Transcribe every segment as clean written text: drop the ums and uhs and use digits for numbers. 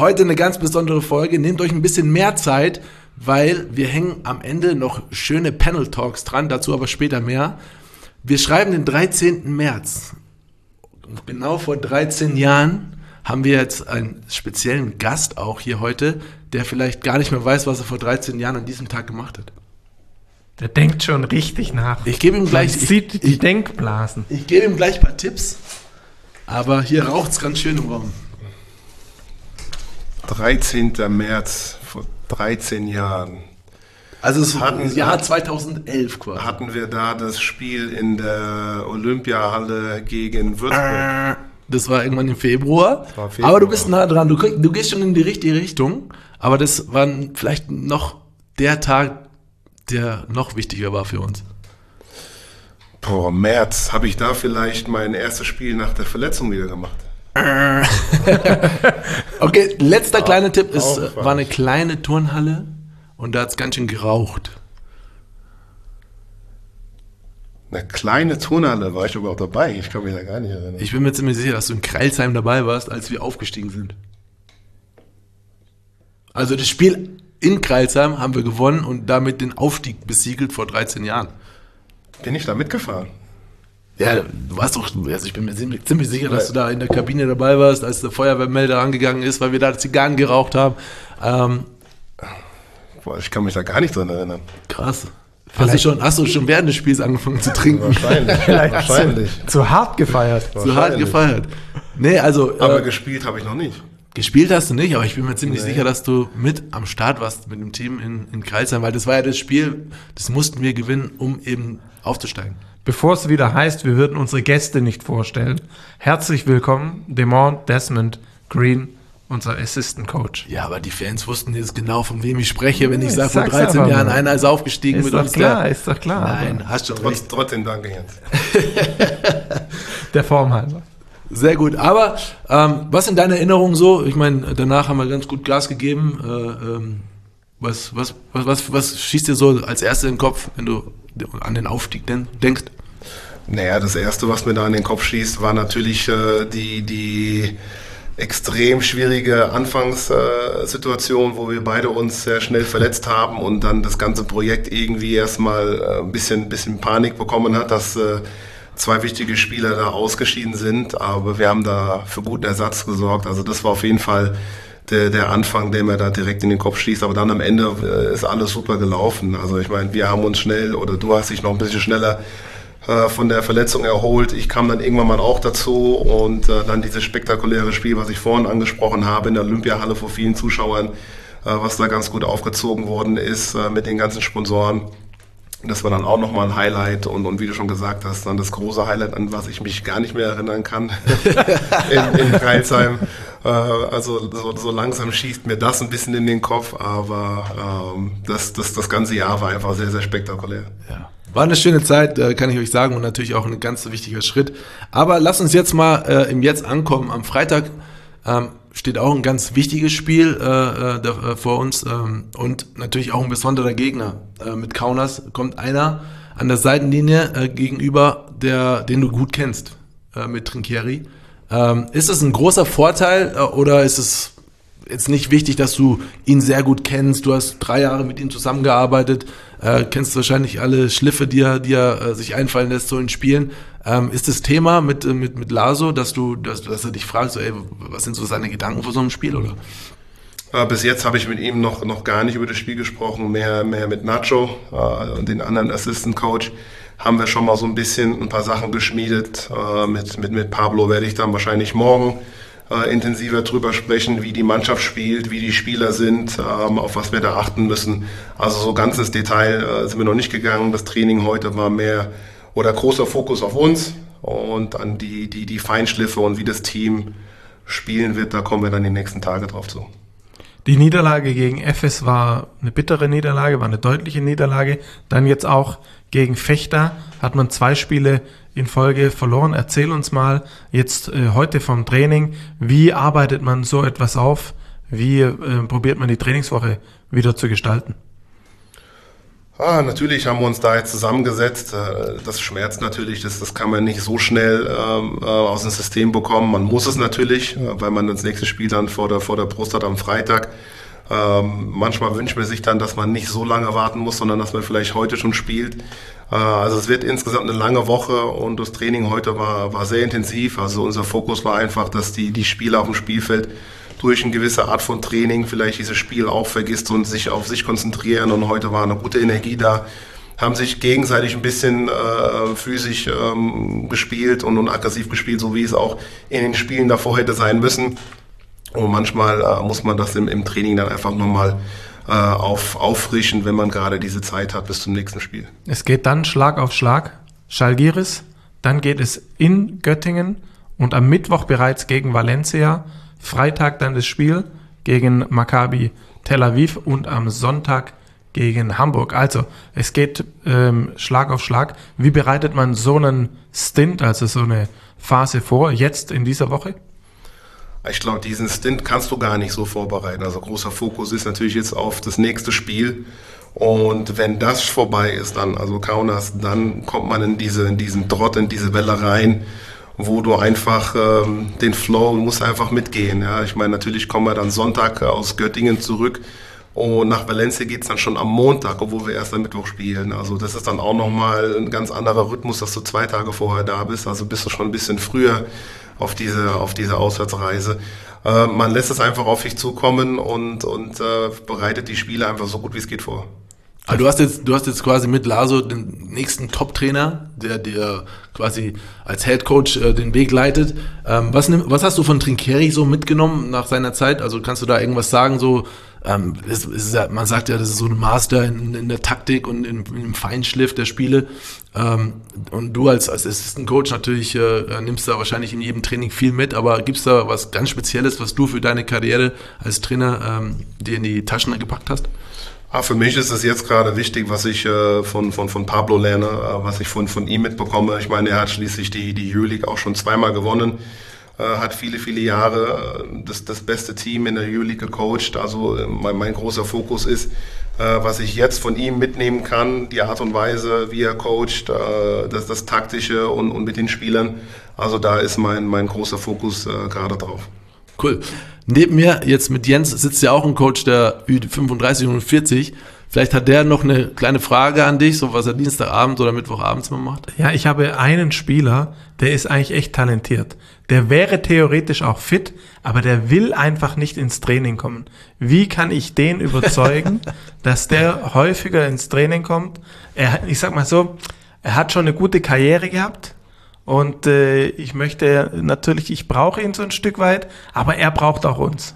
Heute eine ganz besondere Folge. Nehmt euch ein bisschen mehr Zeit, weil wir hängen am Ende noch schöne Panel-Talks dran, dazu aber später mehr. Wir schreiben den 13. März. Genau vor 13 Jahren haben wir jetzt einen speziellen Gast auch hier heute, der vielleicht gar nicht mehr weiß, was er vor 13 Jahren an diesem Tag gemacht hat. Der denkt schon richtig nach. Ich gebe ihm gleich... Man sieht die Denkblasen. Ich gebe ihm gleich ein paar Tipps, aber hier raucht es ganz schön im Raum. 13. März, vor 13 Jahren. Also es war im Jahr 2011 quasi. Hatten wir da das Spiel in der Olympiahalle gegen Würzburg. Das war irgendwann im Februar. Aber du bist nah dran. Du gehst schon in die richtige Richtung. Aber das war vielleicht noch der Tag, der noch wichtiger war für uns. Boah, März. Habe ich da vielleicht mein erstes Spiel nach der Verletzung wieder gemacht? Okay, letzter kleiner Tipp. Es war eine kleine Turnhalle und da hat es ganz schön geraucht. Eine kleine Turnhalle, war ich überhaupt dabei? Ich kann mich da gar nicht erinnern. Ich bin mir ziemlich sicher, dass du in Crailsheim dabei warst, als wir aufgestiegen sind. Also das Spiel in Crailsheim haben wir gewonnen und damit den Aufstieg besiegelt vor 13 Jahren. Bin ich da mitgefahren? Ja, du warst doch, also ich bin mir ziemlich sicher, dass du da in der Kabine dabei warst, als der Feuerwehrmelder angegangen ist, weil wir da Zigarren geraucht haben. Boah, ich kann mich da gar nicht dran erinnern. Krass. Hast du schon während des Spiels angefangen zu trinken? Wahrscheinlich. Zu hart gefeiert. Zu hart gefeiert. Nee, also... Aber gespielt habe ich noch nicht. Gespielt hast du nicht, aber ich bin mir ziemlich sicher, dass du mit am Start warst mit dem Team in Crailsheim, weil das war ja das Spiel, das mussten wir gewinnen, um eben aufzusteigen. Bevor es wieder heißt, wir würden unsere Gäste nicht vorstellen. Herzlich willkommen, Demond Desmond Green, unser Assistant Coach. Ja, aber die Fans wussten jetzt genau, von wem ich spreche, wenn ich sage, vor 13 Jahren einer ist aufgestiegen mit uns. Ist doch klar. Nein, hast schon recht. Trotzdem danke, Jens. Der Form halber. Sehr gut, aber was in deiner Erinnerung so? Ich meine, danach haben wir ganz gut Gas gegeben. Was schießt dir so als erstes in den Kopf, wenn du an den Aufstieg denkst? Naja, das Erste, was mir da in den Kopf schießt, war natürlich die extrem schwierige Anfangssituation, wo wir beide uns sehr schnell verletzt haben und dann das ganze Projekt irgendwie erstmal ein bisschen Panik bekommen hat, dass zwei wichtige Spieler da ausgeschieden sind, aber wir haben da für guten Ersatz gesorgt. Also das war auf jeden Fall der Anfang, der mir da direkt in den Kopf schießt, aber dann am Ende ist alles super gelaufen. Also ich meine, wir haben uns schnell, oder du hast dich noch ein bisschen schneller von der Verletzung erholt. Ich kam dann irgendwann mal auch dazu und dann dieses spektakuläre Spiel, was ich vorhin angesprochen habe, in der Olympiahalle vor vielen Zuschauern, was da ganz gut aufgezogen worden ist mit den ganzen Sponsoren. Das war dann auch nochmal ein Highlight und wie du schon gesagt hast, dann das große Highlight, an was ich mich gar nicht mehr erinnern kann in Crailsheim. Also so langsam schießt mir das ein bisschen in den Kopf, aber das ganze Jahr war einfach sehr, sehr spektakulär. Ja. War eine schöne Zeit, kann ich euch sagen, und natürlich auch ein ganz wichtiger Schritt. Aber lasst uns jetzt mal im Jetzt ankommen. Am Freitag steht auch ein ganz wichtiges Spiel vor uns und natürlich auch ein besonderer Gegner. Mit Kaunas kommt einer an der Seitenlinie gegenüber, den du gut kennst, mit Trinchieri. Ist es ein großer Vorteil oder ist es jetzt nicht wichtig, dass du ihn sehr gut kennst? Du hast 3 Jahre mit ihm zusammengearbeitet, kennst wahrscheinlich alle Schliffe, die er sich einfallen lässt so in Spielen. Ist das Thema mit Laso, dass er dich fragt, so, ey, was sind so seine Gedanken vor so einem Spiel, oder? Bis jetzt habe ich mit ihm noch gar nicht über das Spiel gesprochen, mehr mit Nacho und den anderen Assistant Coach. Haben wir schon mal so ein paar Sachen geschmiedet. Mit Pablo werde ich dann wahrscheinlich morgen intensiver drüber sprechen, wie die Mannschaft spielt, wie die Spieler sind, auf was wir da achten müssen. Also so ganz ins Detail sind wir noch nicht gegangen. Das Training heute war mehr oder großer Fokus auf uns und an die Feinschliffe und wie das Team spielen wird, da kommen wir dann die nächsten Tage drauf zu. Die Niederlage gegen Efes war eine bittere Niederlage, war eine deutliche Niederlage. Dann jetzt auch gegen Vechta hat man 2 Spiele in Folge verloren. Erzähl uns mal jetzt heute vom Training, wie arbeitet man so etwas auf? Wie probiert man die Trainingswoche wieder zu gestalten? Natürlich haben wir uns da jetzt zusammengesetzt. Das schmerzt natürlich, das kann man nicht so schnell aus dem System bekommen. Man muss es natürlich, weil man das nächste Spiel dann vor der Brust hat am Freitag. Manchmal wünscht man sich dann, dass man nicht so lange warten muss, sondern dass man vielleicht heute schon spielt. Also es wird insgesamt eine lange Woche und das Training heute war sehr intensiv. Also unser Fokus war einfach, dass die Spieler auf dem Spielfeld durch eine gewisse Art von Training vielleicht dieses Spiel auch vergisst und sich auf sich konzentrieren. Und heute war eine gute Energie da, haben sich gegenseitig ein bisschen physisch gespielt und aggressiv gespielt, so wie es auch in den Spielen davor hätte sein müssen. Und manchmal muss man das im Training dann einfach nochmal auffrischen, wenn man gerade diese Zeit hat bis zum nächsten Spiel. Es geht dann Schlag auf Schlag, Žalgiris, dann geht es in Göttingen und am Mittwoch bereits gegen Valencia, Freitag dann das Spiel gegen Maccabi Tel Aviv und am Sonntag gegen Hamburg. Also es geht Schlag auf Schlag. Wie bereitet man so einen Stint, also so eine Phase vor, jetzt in dieser Woche? Ich glaube, diesen Stint kannst du gar nicht so vorbereiten. Also großer Fokus ist natürlich jetzt auf das nächste Spiel. Und wenn das vorbei ist, dann kommt man in diesen Trott, in diese Welle rein, wo du einfach den Flow, musst einfach mitgehen. Ja, ich meine, natürlich kommen wir dann Sonntag aus Göttingen zurück und nach Valencia geht's dann schon am Montag, obwohl wir erst am Mittwoch spielen. Also das ist dann auch nochmal ein ganz anderer Rhythmus, dass du 2 Tage vorher da bist. Also bist du schon ein bisschen früher auf diese Auswärtsreise. Man lässt es einfach auf sich zukommen und bereitet die Spiele einfach so gut wie es geht vor. Aber du hast jetzt quasi mit Laso den nächsten Top-Trainer, der dir quasi als Headcoach den Weg leitet. Was hast du von Trinchieri so mitgenommen nach seiner Zeit? Also kannst du da irgendwas sagen, so man sagt ja, das ist so ein Master in der Taktik und im Feinschliff der Spiele. Und du als Assistant Coach natürlich nimmst da wahrscheinlich in jedem Training viel mit, aber gibt's da was ganz Spezielles, was du für deine Karriere als Trainer dir in die Taschen gepackt hast? Für mich ist es jetzt gerade wichtig, was ich von Pablo lerne, was ich von ihm mitbekomme. Ich meine, er hat schließlich die Euroleague auch schon 2-mal gewonnen. Hat viele Jahre das beste Team in der Euroleague gecoacht. Also mein großer Fokus ist, was ich jetzt von ihm mitnehmen kann, die Art und Weise, wie er coacht, das Taktische und mit den Spielern. Also da ist mein großer Fokus gerade drauf. Cool. Neben mir jetzt mit Jens sitzt ja auch ein Coach der Ü35 und 40. Vielleicht hat der noch eine kleine Frage an dich, so was er Dienstagabend oder Mittwochabends mal macht. Ja, ich habe einen Spieler, der ist eigentlich echt talentiert. Der wäre theoretisch auch fit, aber der will einfach nicht ins Training kommen. Wie kann ich den überzeugen, dass der häufiger ins Training kommt? Ich sag mal so, er hat schon eine gute Karriere gehabt. Und ich brauche ihn so ein Stück weit, aber er braucht auch uns.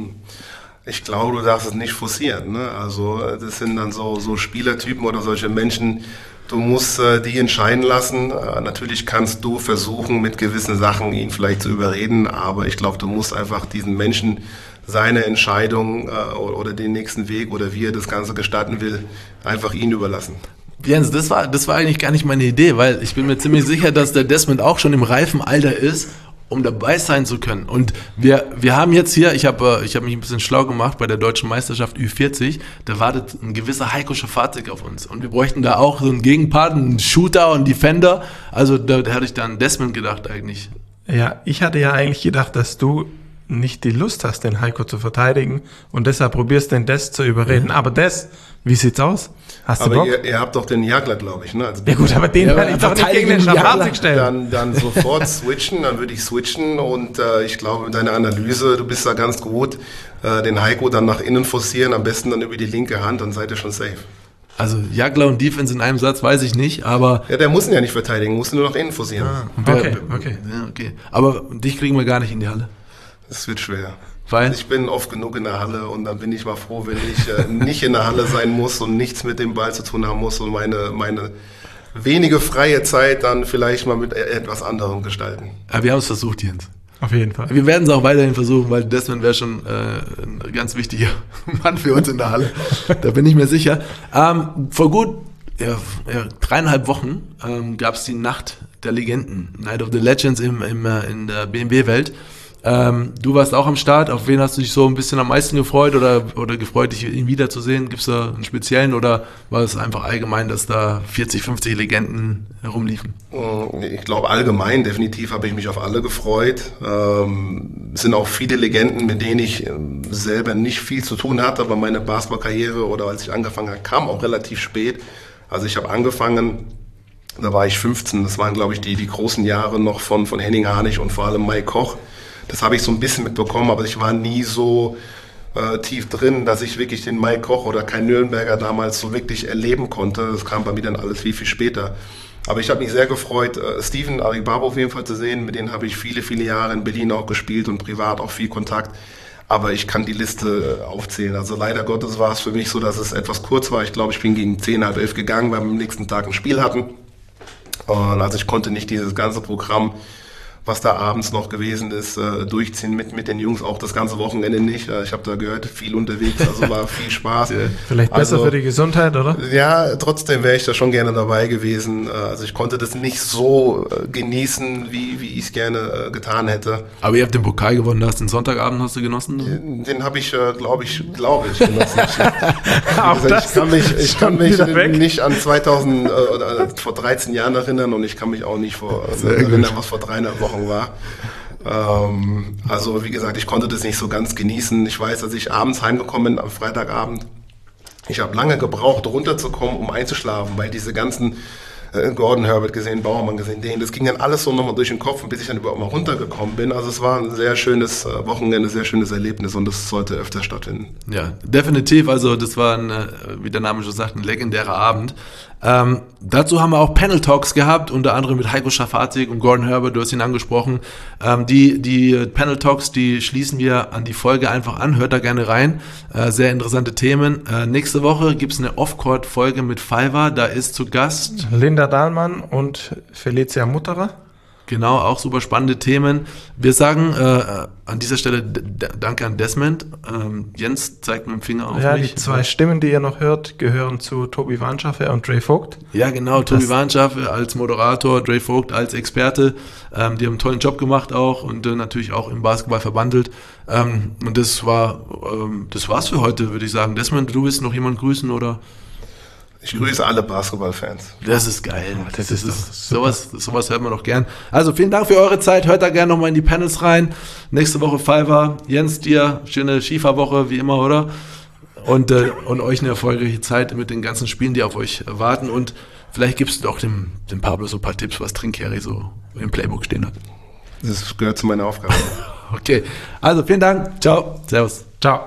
Ich glaube, du darfst es nicht forcieren. Ne? Also das sind dann so Spielertypen oder solche Menschen, du musst die entscheiden lassen. Natürlich kannst du versuchen, mit gewissen Sachen ihn vielleicht zu überreden, aber ich glaube, du musst einfach diesen Menschen seine Entscheidung oder den nächsten Weg oder wie er das Ganze gestalten will, einfach ihn überlassen. Jens, das war eigentlich gar nicht meine Idee, weil ich bin mir ziemlich sicher, dass der Desmond auch schon im reifen Alter ist, um dabei sein zu können. Und wir haben jetzt hier, ich hab mich ein bisschen schlau gemacht bei der Deutschen Meisterschaft Ü40, da wartet ein gewisser Heiko Schafazik auf uns. Und wir bräuchten da auch so einen Gegenpart, einen Shooter und Defender. Also da hatte ich dann Desmond gedacht eigentlich. Ja, ich hatte ja eigentlich gedacht, dass du nicht die Lust hast, den Heiko zu verteidigen und deshalb probierst den Des zu überreden. Aber Des, wie sieht's aus? Hast du Bock? Ihr habt doch den Jagler, glaube ich, ne? Also ja gut, aber den kann ich doch nicht gegen den Schafazik stellen. Dann sofort switchen, dann würde ich switchen und ich glaube, mit deiner Analyse, du bist da ganz gut, den Heiko dann nach innen forcieren, am besten dann über die linke Hand, dann seid ihr schon safe. Also Jagler und Defense in einem Satz weiß ich nicht, aber... Ja, der muss ihn ja nicht verteidigen, muss nur nach innen forcieren. Okay. Ja, okay. Aber dich kriegen wir gar nicht in die Halle. Das wird schwer. Weil? Ich bin oft genug in der Halle und dann bin ich mal froh, wenn ich nicht in der Halle sein muss und nichts mit dem Ball zu tun haben muss und meine wenige freie Zeit dann vielleicht mal mit etwas anderem gestalten. Aber wir haben es versucht, Jens. Auf jeden Fall. Wir werden es auch weiterhin versuchen, weil Desmond wäre schon ein ganz wichtiger Mann für uns in der Halle. Da bin ich mir sicher. Vor gut 3,5 Wochen gab es die Nacht der Legenden, Night of the Legends in der BMW-Welt. Du warst auch am Start. Auf wen hast du dich so ein bisschen am meisten gefreut oder gefreut, ihn wiederzusehen? Gibt es da einen speziellen oder war es einfach allgemein, dass da 40, 50 Legenden herumliefen? Ich glaube allgemein, definitiv habe ich mich auf alle gefreut. Es sind auch viele Legenden, mit denen ich selber nicht viel zu tun hatte, aber meine Basketballkarriere oder als ich angefangen habe, kam auch relativ spät. Also ich habe angefangen, da war ich 15, das waren glaube ich die großen Jahre noch von Henning Harnisch und vor allem Mike Koch. Das habe ich so ein bisschen mitbekommen, aber ich war nie so tief drin, dass ich wirklich den Mike Koch oder Kai Nürnberger damals so wirklich erleben konnte. Das kam bei mir dann alles viel, viel später. Aber ich habe mich sehr gefreut, Steven Aribabo auf jeden Fall zu sehen. Mit denen habe ich viele, viele Jahre in Berlin auch gespielt und privat auch viel Kontakt. Aber ich kann die Liste aufzählen. Also leider Gottes war es für mich so, dass es etwas kurz war. Ich glaube, ich bin gegen 10, halb 11 gegangen, weil wir am nächsten Tag ein Spiel hatten. Und also ich konnte nicht dieses ganze Programm, was da abends noch gewesen ist, durchziehen mit den Jungs, auch das ganze Wochenende nicht. Ich habe da gehört, viel unterwegs, also war viel Spaß. Vielleicht besser für die Gesundheit, oder? Ja, trotzdem wäre ich da schon gerne dabei gewesen. Also ich konnte das nicht so genießen, wie ich es gerne getan hätte. Aber ihr habt den Pokal gewonnen, den Sonntagabend hast du genossen? Den habe ich, glaube ich, genossen. Ich kann mich nicht an 2000 oder vor 13 Jahren erinnern und ich kann mich auch nicht erinnern, was vor 300 Wochen war. Also wie gesagt, ich konnte das nicht so ganz genießen. Ich weiß, dass ich abends heimgekommen bin am Freitagabend. Ich habe lange gebraucht, runterzukommen, um einzuschlafen, weil diese ganzen Gordon Herbert gesehen, Bauermann gesehen, das ging dann alles so nochmal durch den Kopf, bis ich dann überhaupt mal runtergekommen bin. Also es war ein sehr schönes Wochenende, sehr schönes Erlebnis und das sollte öfter stattfinden. Ja, definitiv. Also das war, wie der Name schon sagt, ein legendärer Abend. Dazu haben wir auch Panel Talks gehabt, unter anderem mit Heiko Schafatik und Gordon Herbert, du hast ihn angesprochen. Die Panel Talks, die schließen wir an die Folge einfach an, hört da gerne rein. Sehr interessante Themen. Nächste Woche gibt's eine Off-Court-Folge mit Fiverr, da ist zu Gast Linda Dahlmann und Felicia Mutterer. Genau, auch super spannende Themen. Wir sagen an dieser Stelle danke an Desmond. Jens zeigt mit dem Finger auf mich. Die zwei Stimmen, die ihr noch hört, gehören zu Tobi Warnschaffe und Dre Vogt. Ja, genau, Tobi Warnschaffe als Moderator, Dre Vogt als Experte. Die haben einen tollen Job gemacht auch und natürlich auch im Basketball verbandelt. Und das war's für heute, würde ich sagen. Desmond, du willst noch jemanden grüßen, oder? Ich grüße alle Basketballfans. Das ist geil. Das ist sowas hört man doch gern. Also vielen Dank für eure Zeit. Hört da gerne nochmal in die Panels rein. Nächste Woche Fiverr. Jens, dir schöne Skifahrwoche, wie immer, oder? Und euch eine erfolgreiche Zeit mit den ganzen Spielen, die auf euch warten. Und vielleicht gibst du doch dem Pablo so ein paar Tipps, was Trinkieri so im Playbook stehen hat. Das gehört zu meiner Aufgabe. Okay. Also vielen Dank. Ciao. Servus. Ciao.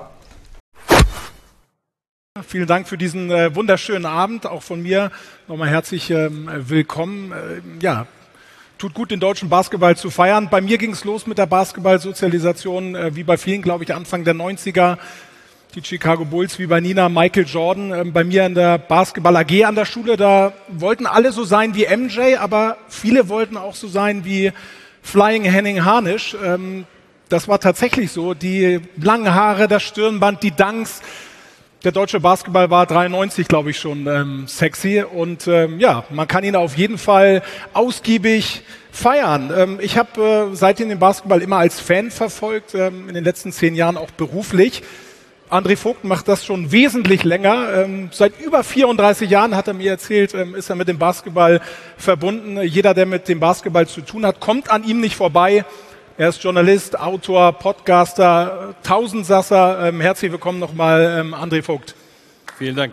Vielen Dank für diesen wunderschönen Abend. Auch von mir nochmal herzlich willkommen. Tut gut, den deutschen Basketball zu feiern. Bei mir ging es los mit der Basketballsozialisation, wie bei vielen, glaube ich, Anfang der 90er. Die Chicago Bulls, wie bei Nina, Michael Jordan. Bei mir in der Basketball AG an der Schule, da wollten alle so sein wie MJ, aber viele wollten auch so sein wie Flying Henning Harnisch. Das war tatsächlich so. Die langen Haare, das Stirnband, die Dunks. Der deutsche Basketball war 93, glaube ich, schon sexy und man kann ihn auf jeden Fall ausgiebig feiern. Ich habe seitdem den Basketball immer als Fan verfolgt, in den letzten 10 Jahren auch beruflich. André Vogt macht das schon wesentlich länger. Seit über 34 Jahren, hat er mir erzählt, ist er mit dem Basketball verbunden. Jeder, der mit dem Basketball zu tun hat, kommt an ihm nicht vorbei. Er ist Journalist, Autor, Podcaster, Tausendsasser. Herzlich willkommen nochmal, André Vogt. Vielen Dank.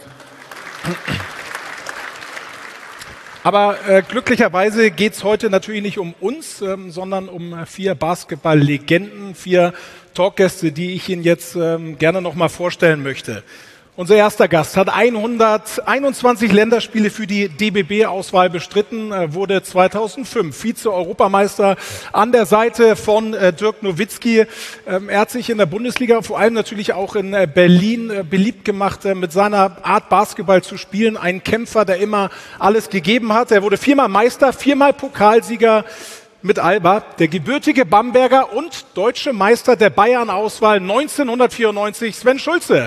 Aber glücklicherweise geht es heute natürlich nicht um uns, sondern um 4 Basketball-Legenden, 4 Talkgäste, die ich Ihnen jetzt gerne nochmal vorstellen möchte. Unser erster Gast hat 121 Länderspiele für die DBB-Auswahl bestritten, wurde 2005 Vize-Europameister an der Seite von Dirk Nowitzki. Er hat sich in der Bundesliga, vor allem natürlich auch in Berlin, beliebt gemacht, mit seiner Art Basketball zu spielen. Ein Kämpfer, der immer alles gegeben hat. Er wurde 4-mal Meister, 4-mal Pokalsieger mit Alba, der gebürtige Bamberger und deutsche Meister der Bayern-Auswahl 1994, Sven Schulze.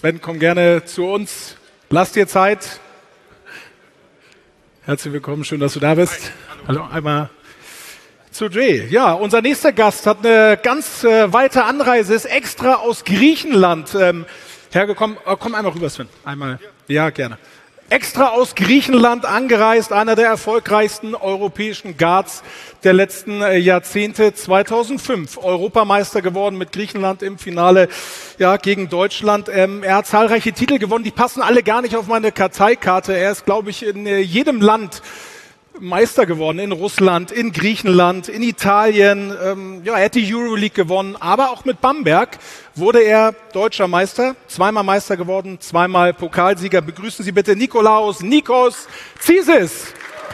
Sven, komm gerne zu uns. Lass dir Zeit. Herzlich willkommen, schön, dass du da bist. Hallo, einmal zu Jay. Ja, unser nächster Gast hat eine ganz weite Anreise, ist extra aus Griechenland hergekommen. Komm einmal rüber, Sven. Einmal. Ja, gerne. Extra aus Griechenland angereist, einer der erfolgreichsten europäischen Guards der letzten Jahrzehnte. 2005 Europameister geworden mit Griechenland im Finale gegen Deutschland. Er hat zahlreiche Titel gewonnen, die passen alle gar nicht auf meine Karteikarte. Er ist, glaube ich, in jedem Land Meister geworden, in Russland, in Griechenland, in Italien. Er hat die Euroleague gewonnen, aber auch mit Bamberg wurde er deutscher Meister, zweimal Meister geworden, zweimal Pokalsieger. Begrüßen Sie bitte Nikos Zisis.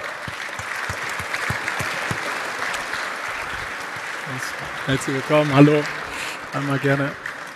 Herzlich willkommen, hallo, einmal gerne.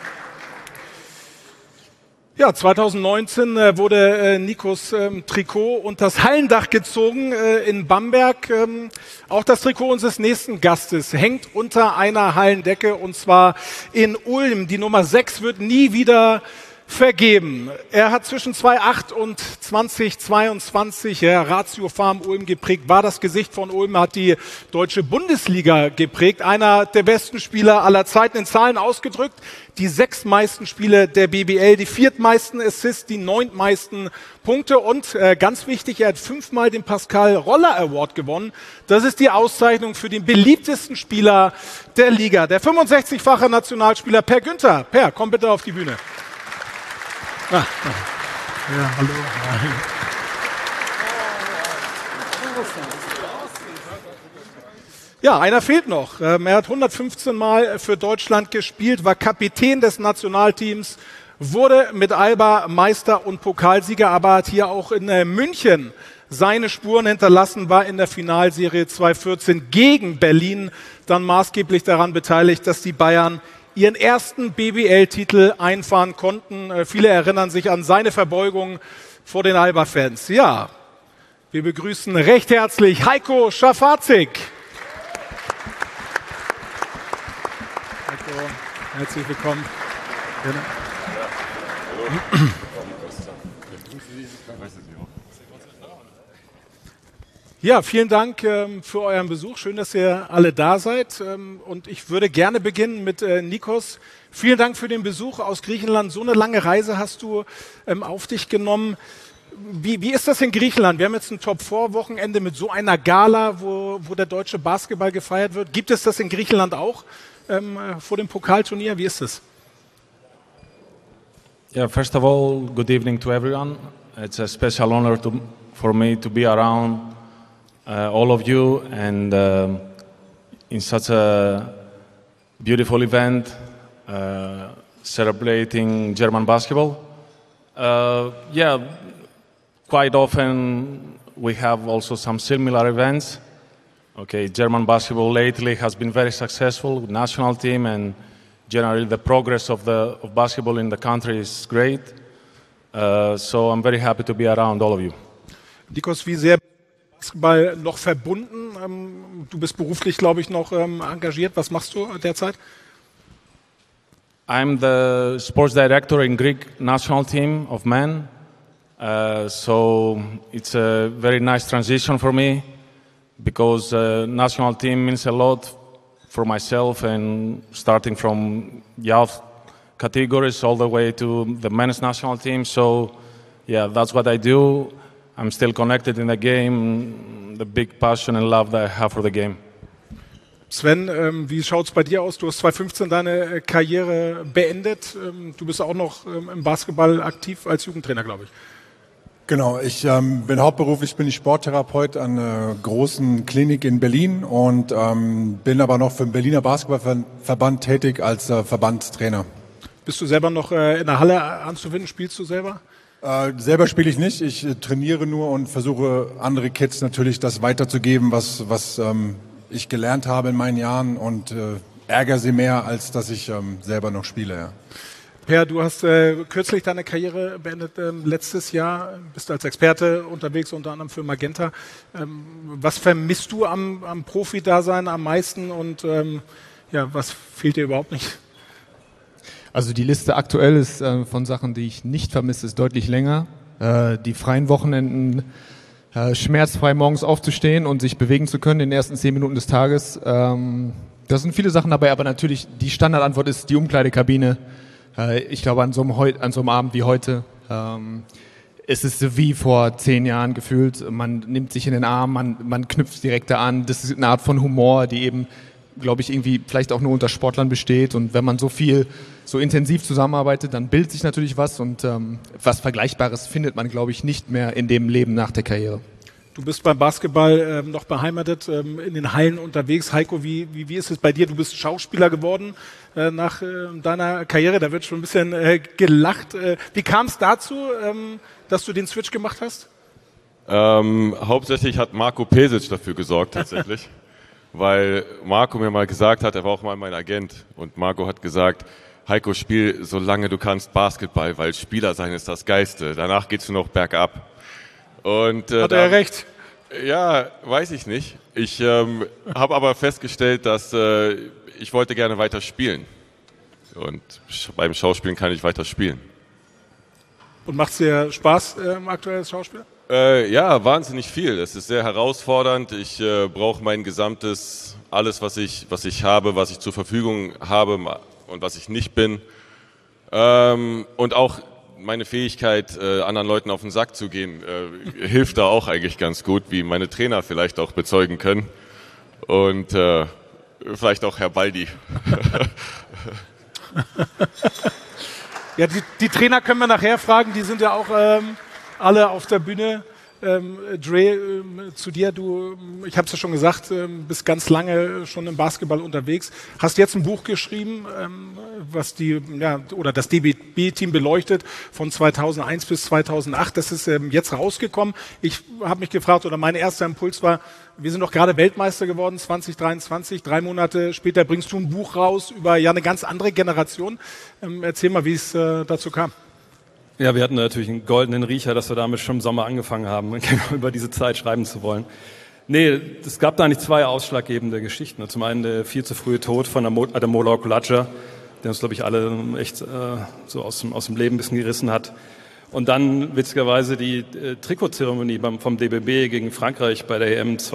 Ja, 2019 wurde Nikos Trikot unter das Hallendach gezogen in Bamberg. Auch das Trikot unseres nächsten Gastes hängt unter einer Hallendecke und zwar in Ulm. Die Nummer 6 wird nie wieder vergeben. Er hat zwischen 2008 und 2022 Ratio Farm Ulm geprägt, war das Gesicht von Ulm, hat die deutsche Bundesliga geprägt. Einer der besten Spieler aller Zeiten, in Zahlen ausgedrückt. Die 6 meisten Spiele der BBL, die 4 meisten Assists, die 9 meisten Punkte und ganz wichtig, er hat 5-mal den Pascal Roller Award gewonnen. Das ist die Auszeichnung für den beliebtesten Spieler der Liga. Der 65-fache Nationalspieler Per Günther. Per, komm bitte auf die Bühne. Ja, hallo. Ja, einer fehlt noch. Er hat 115 Mal für Deutschland gespielt, war Kapitän des Nationalteams, wurde mit Alba Meister und Pokalsieger, aber hat hier auch in München seine Spuren hinterlassen, war in der Finalserie 2014 gegen Berlin dann maßgeblich daran beteiligt, dass die Bayern ihren ersten BBL-Titel einfahren konnten. Viele erinnern sich an seine Verbeugung vor den Alba-Fans. Ja, wir begrüßen recht herzlich Heiko Schafazik. Heiko, herzlich willkommen. Gerne. Ja, vielen Dank für euren Besuch. Schön, dass ihr alle da seid. Und ich würde gerne beginnen mit Nikos. Vielen Dank für den Besuch aus Griechenland. So eine lange Reise hast du auf dich genommen. Wie ist das in Griechenland? Wir haben jetzt ein Top-4-Wochenende mit so einer Gala, wo der deutsche Basketball gefeiert wird. Gibt es das in Griechenland auch vor dem Pokalturnier? Wie ist es? Yeah, first of all, good evening to everyone. It's a special honor for me to be around all of you and in such a beautiful event celebrating German basketball. Quite often we have also some similar events. Okay, German basketball lately has been very successful with national team, and generally the progress of basketball in the country is great. So I'm very happy to be around all of you. Nikos, wie sehr Basketball noch verbunden? Du bist beruflich, glaube ich, noch engagiert. Was machst du derzeit? I'm the sports director in Greek national team of men. So it's a very nice transition for me because national team means a lot for myself, and starting from youth categories all the way to the men's national team. So yeah, that's what I do. I'm still connected in the game, the big passion and love that I have for the game. Sven, wie schaut es bei dir aus? Du hast 2015 deine Karriere beendet. Du bist auch noch im Basketball aktiv als Jugendtrainer, glaube ich. Genau, ich bin hauptberuflich Sporttherapeut an einer großen Klinik in Berlin und bin aber noch für den Berliner Basketballverband tätig als Verbandstrainer. Bist du selber noch in der Halle anzufinden? Spielst du selber? Selber spiele ich nicht. Ich trainiere nur und versuche andere Kids natürlich das weiterzugeben, was ich gelernt habe in meinen Jahren, und ärgere sie mehr, als dass ich selber noch spiele. Ja. Per, du hast kürzlich deine Karriere beendet, letztes Jahr, bist als Experte unterwegs, unter anderem für Magenta. Was vermisst du am Profi-Dasein am meisten und was fehlt dir überhaupt nicht? Also die Liste aktuell ist von Sachen, die ich nicht vermisse, ist deutlich länger. Die freien Wochenenden, schmerzfrei morgens aufzustehen und sich bewegen zu können in den ersten 10 Minuten des Tages. Das sind viele Sachen dabei, aber natürlich die Standardantwort ist die Umkleidekabine. Ich glaube, an so einem Abend wie heute es ist wie vor 10 Jahren gefühlt. Man nimmt sich in den Arm, man knüpft direkt da an. Das ist eine Art von Humor, die eben, glaube ich, irgendwie vielleicht auch nur unter Sportlern besteht. Und wenn man so intensiv zusammenarbeitet, dann bildet sich natürlich was. Und was Vergleichbares findet man, glaube ich, nicht mehr in dem Leben nach der Karriere. Du bist beim Basketball noch beheimatet, in den Hallen unterwegs. Heiko, wie ist es bei dir? Du bist Schauspieler geworden nach deiner Karriere. Da wird schon ein bisschen gelacht. Wie kam es dazu, dass du den Switch gemacht hast? Hauptsächlich hat Marco Pesic dafür gesorgt tatsächlich. Weil Marco mir mal gesagt hat, er war auch mal mein Agent. Und Marco hat gesagt, Heiko, spiel solange du kannst Basketball, weil Spieler sein ist das Geilste. Danach geht's nur noch bergab. Und, hat er recht? Ja, weiß ich nicht. Ich habe aber festgestellt, dass ich wollte gerne weiter spielen. Und beim Schauspielen kann ich weiter spielen. Und macht es dir Spaß aktuell als Schauspieler? Ja, wahnsinnig viel. Es ist sehr herausfordernd. Ich brauche mein gesamtes, alles, was ich habe, was ich zur Verfügung habe und was ich nicht bin. Und auch meine Fähigkeit, anderen Leuten auf den Sack zu gehen, hilft da auch eigentlich ganz gut, wie meine Trainer vielleicht auch bezeugen können. Und vielleicht auch Herr Baldi. Ja, die Trainer können wir nachher fragen, die sind ja auch alle auf der Bühne. Dre, zu dir, ich habe es ja schon gesagt, bist ganz lange schon im Basketball unterwegs. Hast jetzt ein Buch geschrieben, was das DBB-Team beleuchtet, von 2001 bis 2008. Das ist jetzt rausgekommen. Ich habe mich gefragt, oder mein erster Impuls war, wir sind doch gerade Weltmeister geworden, 2023. 3 Monate später bringst du ein Buch raus über eine ganz andere Generation. Erzähl mal, wie es dazu kam. Ja, wir hatten natürlich einen goldenen Riecher, dass wir damit schon im Sommer angefangen haben, über diese Zeit schreiben zu wollen. Nee, es gab da eigentlich 2 ausschlaggebende Geschichten. Zum einen der viel zu frühe Tod von Ademola Okulaja, der uns, glaube ich, alle echt so aus dem Leben ein bisschen gerissen hat. Und dann witzigerweise die Trikotzeremonie vom DBB gegen Frankreich bei der EM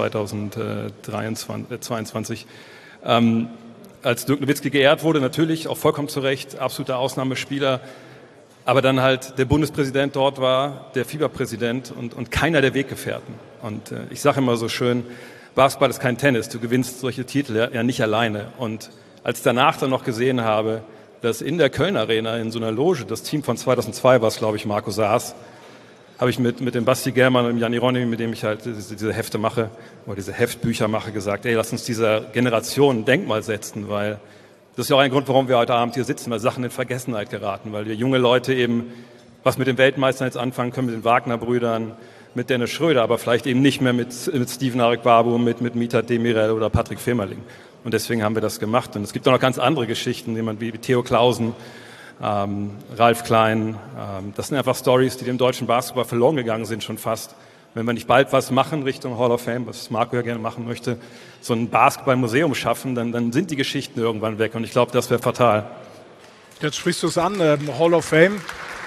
2022. Als Dirk Nowitzki geehrt wurde, natürlich auch vollkommen zu Recht, absoluter Ausnahmespieler. Aber dann halt der Bundespräsident dort war, der FIBA-Präsident und keiner der Weggefährten. Und ich sage immer so schön, Basketball ist kein Tennis, du gewinnst solche Titel ja nicht alleine. Und als ich danach dann noch gesehen habe, dass in der Köln Arena in so einer Loge, das Team von 2002 war es, glaube ich, Marco saß, habe ich mit dem Basti Germann und dem Jan Ironi, mit dem ich halt diese Hefte mache, oder diese Heftbücher mache, gesagt, ey, lass uns dieser Generation ein Denkmal setzen, weil das ist ja auch ein Grund, warum wir heute Abend hier sitzen, weil Sachen in Vergessenheit geraten, weil wir junge Leute eben was mit den Weltmeistern jetzt anfangen können, mit den Wagner-Brüdern, mit Dennis Schröder, aber vielleicht eben nicht mehr mit Steven Arik-Babu, mit Mithat Demirel oder Patrick Femerling. Und deswegen haben wir das gemacht. Und es gibt auch noch ganz andere Geschichten, jemand wie Theo Clausen, Ralf Klein. Das sind einfach Stories, die dem deutschen Basketball verloren gegangen sind schon fast. Wenn wir nicht bald was machen Richtung Hall of Fame, was Marco ja gerne machen möchte, so ein Basketballmuseum schaffen, dann sind die Geschichten irgendwann weg. Und ich glaube, das wäre fatal. Jetzt sprichst du es an, Hall of Fame.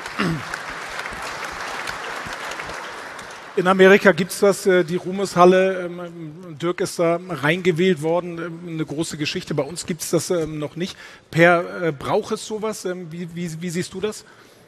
In Amerika gibt es das, die Ruhmeshalle. Dirk ist da reingewählt worden, eine große Geschichte. Bei uns gibt es das noch nicht. Braucht es sowas? Wie siehst du das?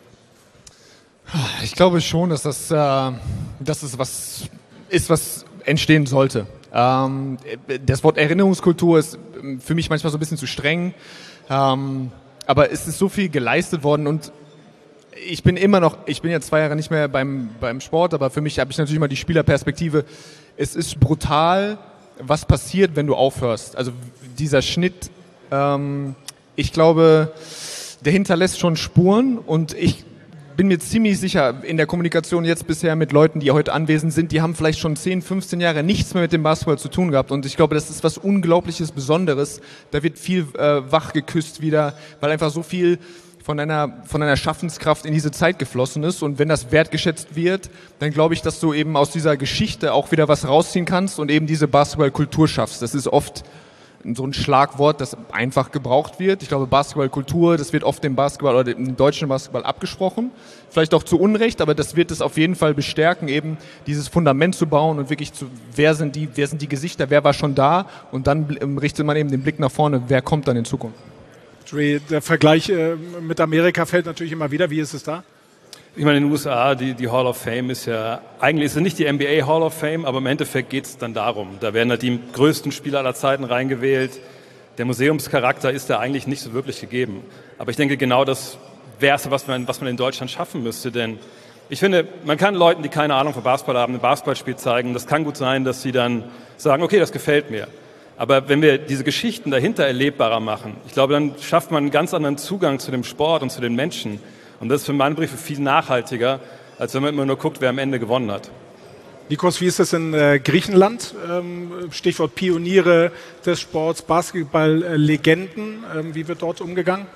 Ich glaube schon, dass das was ist, was entstehen sollte. Das Wort Erinnerungskultur ist für mich manchmal so ein bisschen zu streng, aber es ist so viel geleistet worden und ich bin ja 2 Jahre nicht mehr beim Sport, aber für mich habe ich natürlich immer die Spielerperspektive. Es ist brutal, was passiert, wenn du aufhörst. Also dieser Schnitt, ich glaube, der hinterlässt schon Spuren und ich bin mir ziemlich sicher, in der Kommunikation jetzt bisher mit Leuten, die heute anwesend sind, die haben vielleicht schon 10, 15 Jahre nichts mehr mit dem Basketball zu tun gehabt und ich glaube, das ist was Unglaubliches, Besonderes. Da wird viel wach geküsst wieder, weil einfach so viel von einer Schaffenskraft in diese Zeit geflossen ist und wenn das wertgeschätzt wird, dann glaube ich, dass du eben aus dieser Geschichte auch wieder was rausziehen kannst und eben diese Basketballkultur schaffst. Das ist oft so ein Schlagwort, das einfach gebraucht wird. Ich glaube, Basketballkultur, das wird oft dem Basketball oder dem deutschen Basketball abgesprochen. Vielleicht auch zu Unrecht, aber das wird es auf jeden Fall bestärken, eben dieses Fundament zu bauen und wirklich wer sind die Gesichter, wer war schon da, und dann richtet man eben den Blick nach vorne, wer kommt dann in Zukunft. Dre, der Vergleich mit Amerika fällt natürlich immer wieder. Wie ist es da? Ich meine, in den USA, die Hall of Fame ist ja, eigentlich ist es nicht die NBA Hall of Fame, aber im Endeffekt geht es dann darum. Da werden halt die größten Spieler aller Zeiten reingewählt. Der Museumscharakter ist da eigentlich nicht so wirklich gegeben. Aber ich denke, genau das wäre es, was man in Deutschland schaffen müsste. Denn ich finde, man kann Leuten, die keine Ahnung von Basketball haben, ein Basketballspiel zeigen. Das kann gut sein, dass sie dann sagen, okay, das gefällt mir. Aber wenn wir diese Geschichten dahinter erlebbarer machen, ich glaube, dann schafft man einen ganz anderen Zugang zu dem Sport und zu den Menschen. Und das ist für meine Briefe viel nachhaltiger, als wenn man immer nur guckt, wer am Ende gewonnen hat. Nikos, wie ist das in Griechenland? Stichwort Pioniere des Sports, Basketball-Legenden. Wie wird dort umgegangen?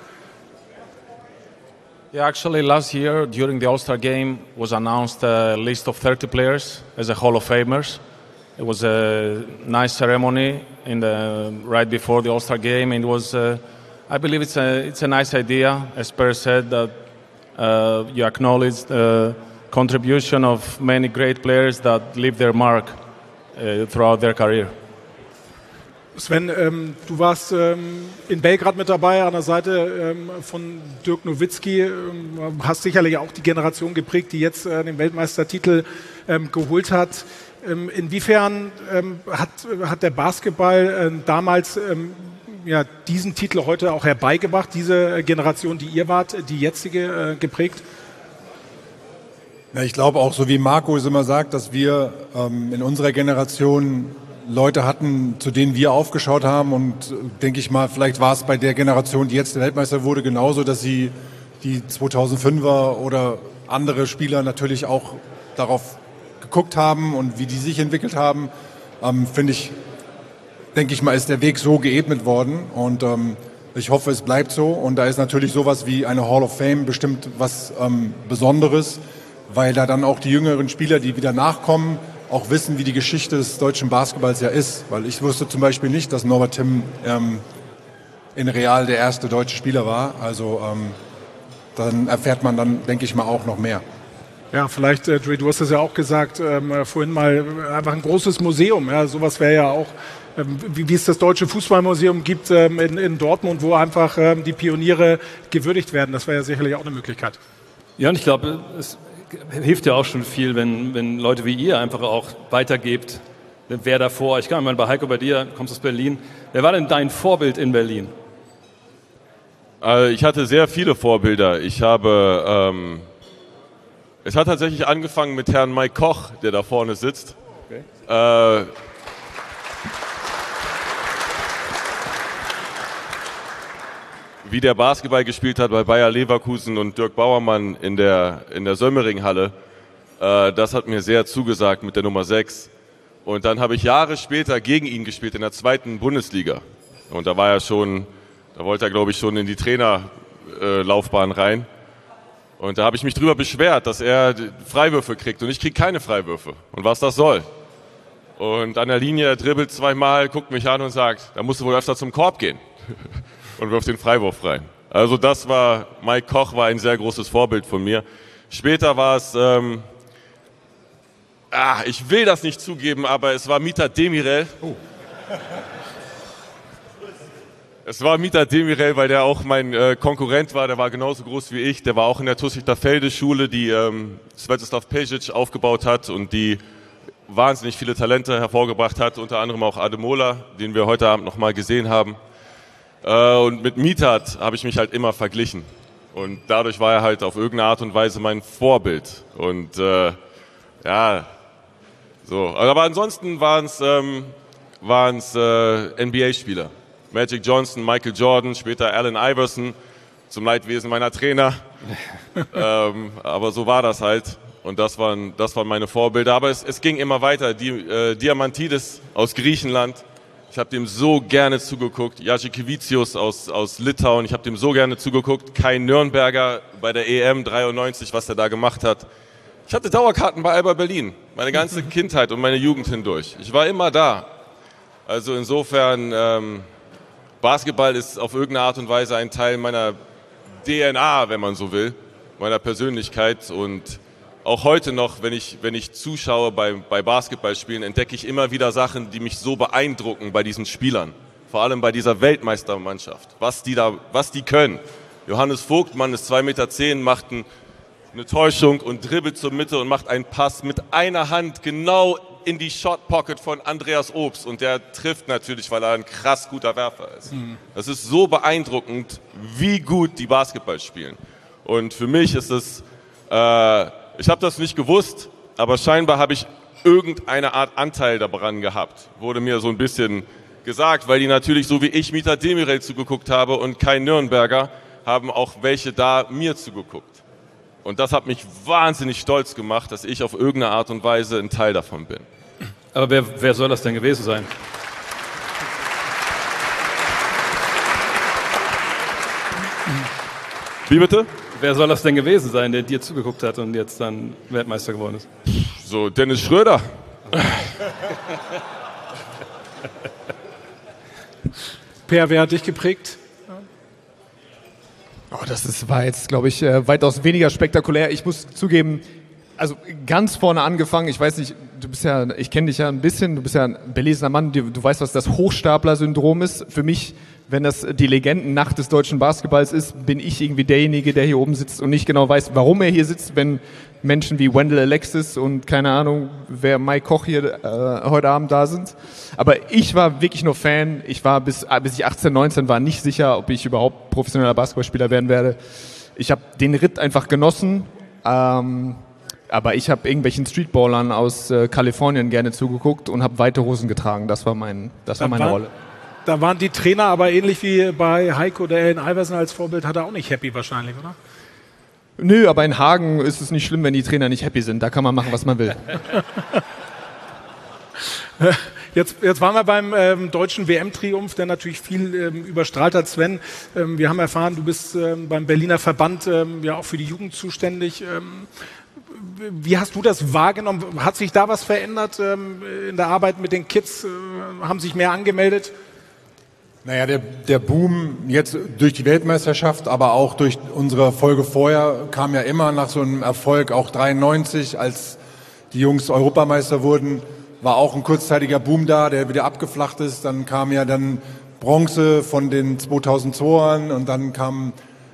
Yeah, actually last year during the All-Star game was announced a list of 30 players as a Hall of Famers. It was a nice ceremony right before the All-Star game. And it was, I believe it's a nice idea, as Per said, that you acknowledge the contribution of many great players that leave their mark throughout their career. Sven, du warst in Belgrad mit dabei, an der Seite von Dirk Nowitzki, hast sicherlich auch die Generation geprägt, die jetzt den Weltmeistertitel geholt hat. Inwiefern hat der Basketball damals diesen Titel heute auch herbeigebracht, diese Generation, die ihr wart, die jetzige geprägt? Ja, ich glaube auch, so wie Marco es immer sagt, dass wir in unserer Generation Leute hatten, zu denen wir aufgeschaut haben, und denke ich mal, vielleicht war es bei der Generation, die jetzt Weltmeister wurde, genauso, dass sie die 2005er oder andere Spieler natürlich auch darauf geguckt haben und wie die sich entwickelt haben. Denke ich mal, ist der Weg so geebnet worden, und ich hoffe, es bleibt so, und da ist natürlich sowas wie eine Hall of Fame bestimmt was Besonderes, weil da dann auch die jüngeren Spieler, die wieder nachkommen, auch wissen, wie die Geschichte des deutschen Basketballs ja ist. Weil ich wusste zum Beispiel nicht, dass Norbert Timm in Real der erste deutsche Spieler war. Also dann erfährt man dann, denke ich mal, auch noch mehr. Ja, vielleicht, Dre, du hast es ja auch gesagt, vorhin mal einfach ein großes Museum. Ja, sowas wäre ja auch, wie es das Deutsche Fußballmuseum gibt in Dortmund, wo einfach die Pioniere gewürdigt werden. Das wäre ja sicherlich auch eine Möglichkeit. Ja, und ich glaube, es hilft ja auch schon viel, wenn Leute wie ihr einfach auch weitergebt, wer davor. Ich kann mal bei Heiko, bei dir, du kommst aus Berlin. Wer war denn dein Vorbild in Berlin? Ich hatte sehr viele Vorbilder. Es hat tatsächlich angefangen mit Herrn Mike Koch, der da vorne sitzt. Okay. Wie der Basketball gespielt hat bei Bayer Leverkusen und Dirk Bauermann in der Sömmering-Halle, das hat mir sehr zugesagt mit der Nummer 6. Und dann habe ich Jahre später gegen ihn gespielt in der 2. Bundesliga. Und da wollte er, glaube ich, schon in die Trainerlaufbahn rein. Und da habe ich mich drüber beschwert, dass er Freiwürfe kriegt und ich kriege keine Freiwürfe. Und was das soll. Und an der Linie, er dribbelt zweimal, guckt mich an und sagt, da musst du wohl öfter zum Korb gehen. Und wirft den Freiwurf rein. Also Mike Koch war ein sehr großes Vorbild von mir. Später war es, ich will das nicht zugeben, aber es war Mithat Demirel. Oh. Es war Mithat Demirel, weil der auch mein Konkurrent war, der war genauso groß wie ich. Der war auch in der Tussichter-Felde-Schule, die Svetislav Pešić aufgebaut hat und die wahnsinnig viele Talente hervorgebracht hat, unter anderem auch Ademola, den wir heute Abend nochmal gesehen haben. Und mit Mithat habe ich mich halt immer verglichen. Und dadurch war er halt auf irgendeine Art und Weise mein Vorbild. Und so. Aber ansonsten waren es NBA-Spieler. Magic Johnson, Michael Jordan, später Allen Iverson, zum Leidwesen meiner Trainer. Aber so war das halt. Und das waren meine Vorbilder. Aber es ging immer weiter. Diamantidis aus Griechenland. Ich habe dem so gerne zugeguckt. Jasikevicius aus Litauen. Ich habe dem so gerne zugeguckt. Kai Nürnberger bei der EM 93, was er da gemacht hat. Ich hatte Dauerkarten bei Alba Berlin. Meine ganze Kindheit und meine Jugend hindurch. Ich war immer da. Also insofern, Basketball ist auf irgendeine Art und Weise ein Teil meiner DNA, wenn man so will, meiner Persönlichkeit. Und auch heute noch, wenn ich zuschaue bei Basketballspielen, entdecke ich immer wieder Sachen, die mich so beeindrucken bei diesen Spielern. Vor allem bei dieser Weltmeistermannschaft, was die können. Johannes Vogtmann ist 2,10 Meter, macht eine Täuschung und dribbelt zur Mitte und macht einen Pass mit einer Hand genau in die Shot Pocket von Andreas Obst. Und der trifft natürlich, weil er ein krass guter Werfer ist. Das ist so beeindruckend, wie gut die Basketball spielen. Und für mich ist es, ich habe das nicht gewusst, aber scheinbar habe ich irgendeine Art Anteil daran gehabt. Wurde mir so ein bisschen gesagt, weil die natürlich, so wie ich Mita Demirel zugeguckt habe und kein Nürnberger, haben auch welche da mir zugeguckt. Und das hat mich wahnsinnig stolz gemacht, dass ich auf irgendeine Art und Weise ein Teil davon bin. Aber wer soll das denn gewesen sein? Wie bitte? Wer soll das denn gewesen sein, der dir zugeguckt hat und jetzt dann Weltmeister geworden ist? So, Dennis Schröder. Per, wer hat dich geprägt? Oh, war jetzt, glaube ich, weitaus weniger spektakulär. Ich muss zugeben, also ganz vorne angefangen, ich weiß nicht, ich kenne dich ja ein bisschen, du bist ja ein belesener Mann, du weißt, was das Hochstapler-Syndrom ist. Für mich, wenn das die Legendennacht des deutschen Basketballs ist, bin ich irgendwie derjenige, der hier oben sitzt und nicht genau weiß, warum er hier sitzt, wenn Menschen wie Wendell Alexis und keine Ahnung, wer Mike Koch hier heute Abend da sind. Aber ich war wirklich nur Fan. Ich war bis ich 18, 19 war nicht sicher, ob ich überhaupt professioneller Basketballspieler werden werde. Ich habe den Ritt einfach genossen. Aber ich habe irgendwelchen Streetballern aus Kalifornien gerne zugeguckt und habe weite Hosen getragen. Das war meine Rolle. Da waren die Trainer aber ähnlich wie bei Heiko, der Allen Iverson als Vorbild hatte, auch nicht happy wahrscheinlich, oder? Nö, aber in Hagen ist es nicht schlimm, wenn die Trainer nicht happy sind. Da kann man machen, was man will. Jetzt waren wir beim deutschen WM-Triumph, der natürlich viel überstrahlt hat. Sven, wir haben erfahren, du bist beim Berliner Verband ja auch für die Jugend zuständig. Wie hast du das wahrgenommen? Hat sich da was verändert in der Arbeit mit den Kids? Haben sich mehr angemeldet? Naja, der Boom jetzt durch die Weltmeisterschaft, aber auch durch unsere Folge vorher kam ja immer nach so einem Erfolg, auch 93, als die Jungs Europameister wurden, war auch ein kurzzeitiger Boom da, der wieder abgeflacht ist. Dann kam ja dann Bronze von den 2002ern und dann kam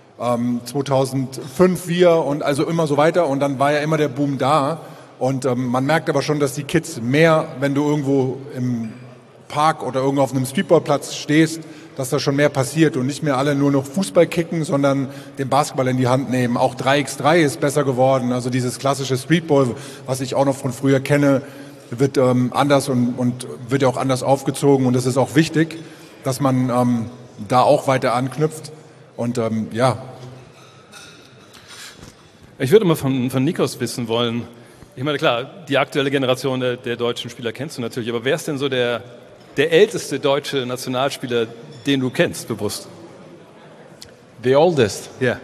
2005 wir und also immer so weiter und dann war ja immer der Boom da und man merkt aber schon, dass die Kids mehr, wenn du irgendwo im Park oder irgendwo auf einem Streetballplatz stehst, dass da schon mehr passiert und nicht mehr alle nur noch Fußball kicken, sondern den Basketball in die Hand nehmen. Auch 3x3 ist besser geworden, also dieses klassische Streetball, was ich auch noch von früher kenne, wird anders und wird ja auch anders aufgezogen und es ist auch wichtig, dass man da auch weiter anknüpft. Und ja. Ich würde mal von Nikos wissen wollen, ich meine klar, die aktuelle Generation der deutschen Spieler kennst du natürlich, aber wer ist denn so der älteste deutsche Nationalspieler, den du kennst, bewusst? The oldest? Yeah.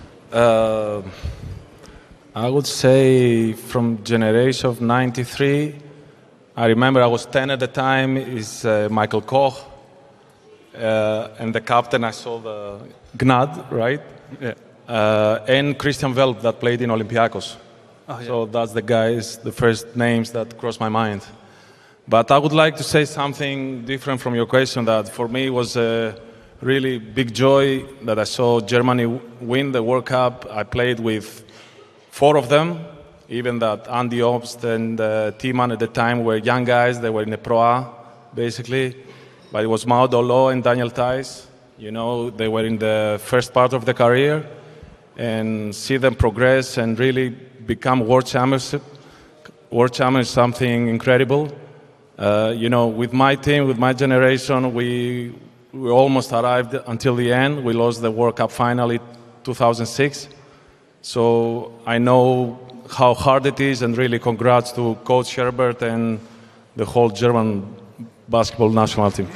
I would say from generation of 93, I remember I was 10 at the time, is Michael Koch. And the captain, I saw the Gnad, right? Yeah. And Christian Welp that played in Olympiacos. Oh, yeah. So that's the first names that crossed my mind. But I would like to say something different from your question, that for me it was a really big joy that I saw Germany win the World Cup. I played with 4 of them, even that Andy Obst and Tiemann at the time were young guys. They were in the Pro A, basically. But it was Mao Dolo and Daniel Theis. You know, they were in the first part of their career. And see them progress and really become world champions is something incredible. You know, with my team, with my generation, we almost arrived until the end. We lost the World Cup final in 2006. So I know how hard it is, and really congrats to Coach Herbert and the whole German basketball national team.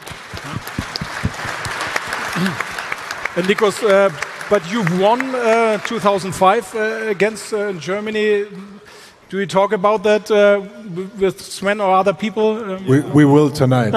And Nikos, but you've won 2005 against Germany. Do you talk about that with Sven or other people? We will tonight.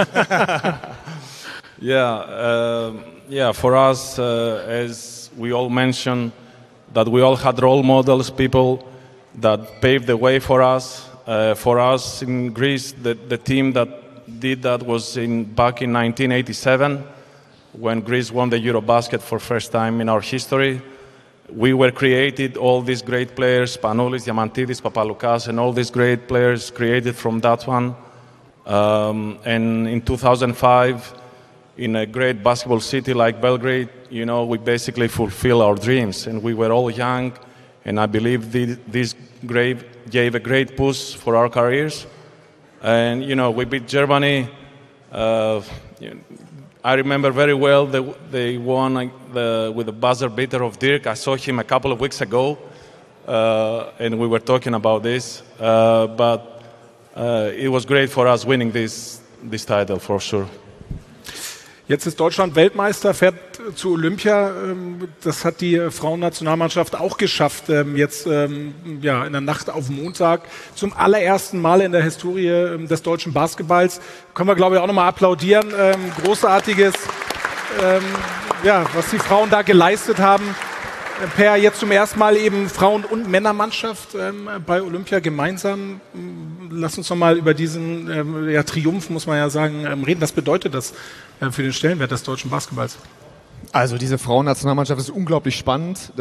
Yeah, for us, as we all mentioned, that we all had role models, people that paved the way for us. For us in Greece, the team that did that was back in 1987, when Greece won the Eurobasket for first time in our history. We were created, all these great players, Spanoulis, Diamantidis, Papaloukas, and all these great players created from that one. And in 2005, in a great basketball city like Belgrade, we basically fulfill our dreams. And we were all young, and I believe this gave a great push for our careers. And, we beat Germany. I remember very well they won with the buzzer beater of Dirk. I saw him a couple of weeks ago, and we were talking about this. But it was great for us winning this title, for sure. Jetzt ist Deutschland Weltmeister, fährt zu Olympia. Das hat die Frauennationalmannschaft auch geschafft, jetzt in der Nacht auf Montag. Zum allerersten Mal in der Historie des deutschen Basketballs. Können wir, glaube ich, auch nochmal applaudieren. Großartiges, was die Frauen da geleistet haben. Per jetzt zum ersten Mal eben Frauen- und Männermannschaft bei Olympia gemeinsam. Lass uns noch mal über diesen Triumph, muss man ja sagen, reden. Was bedeutet das für den Stellenwert des deutschen Basketballs? Also diese Frauennationalmannschaft ist unglaublich spannend.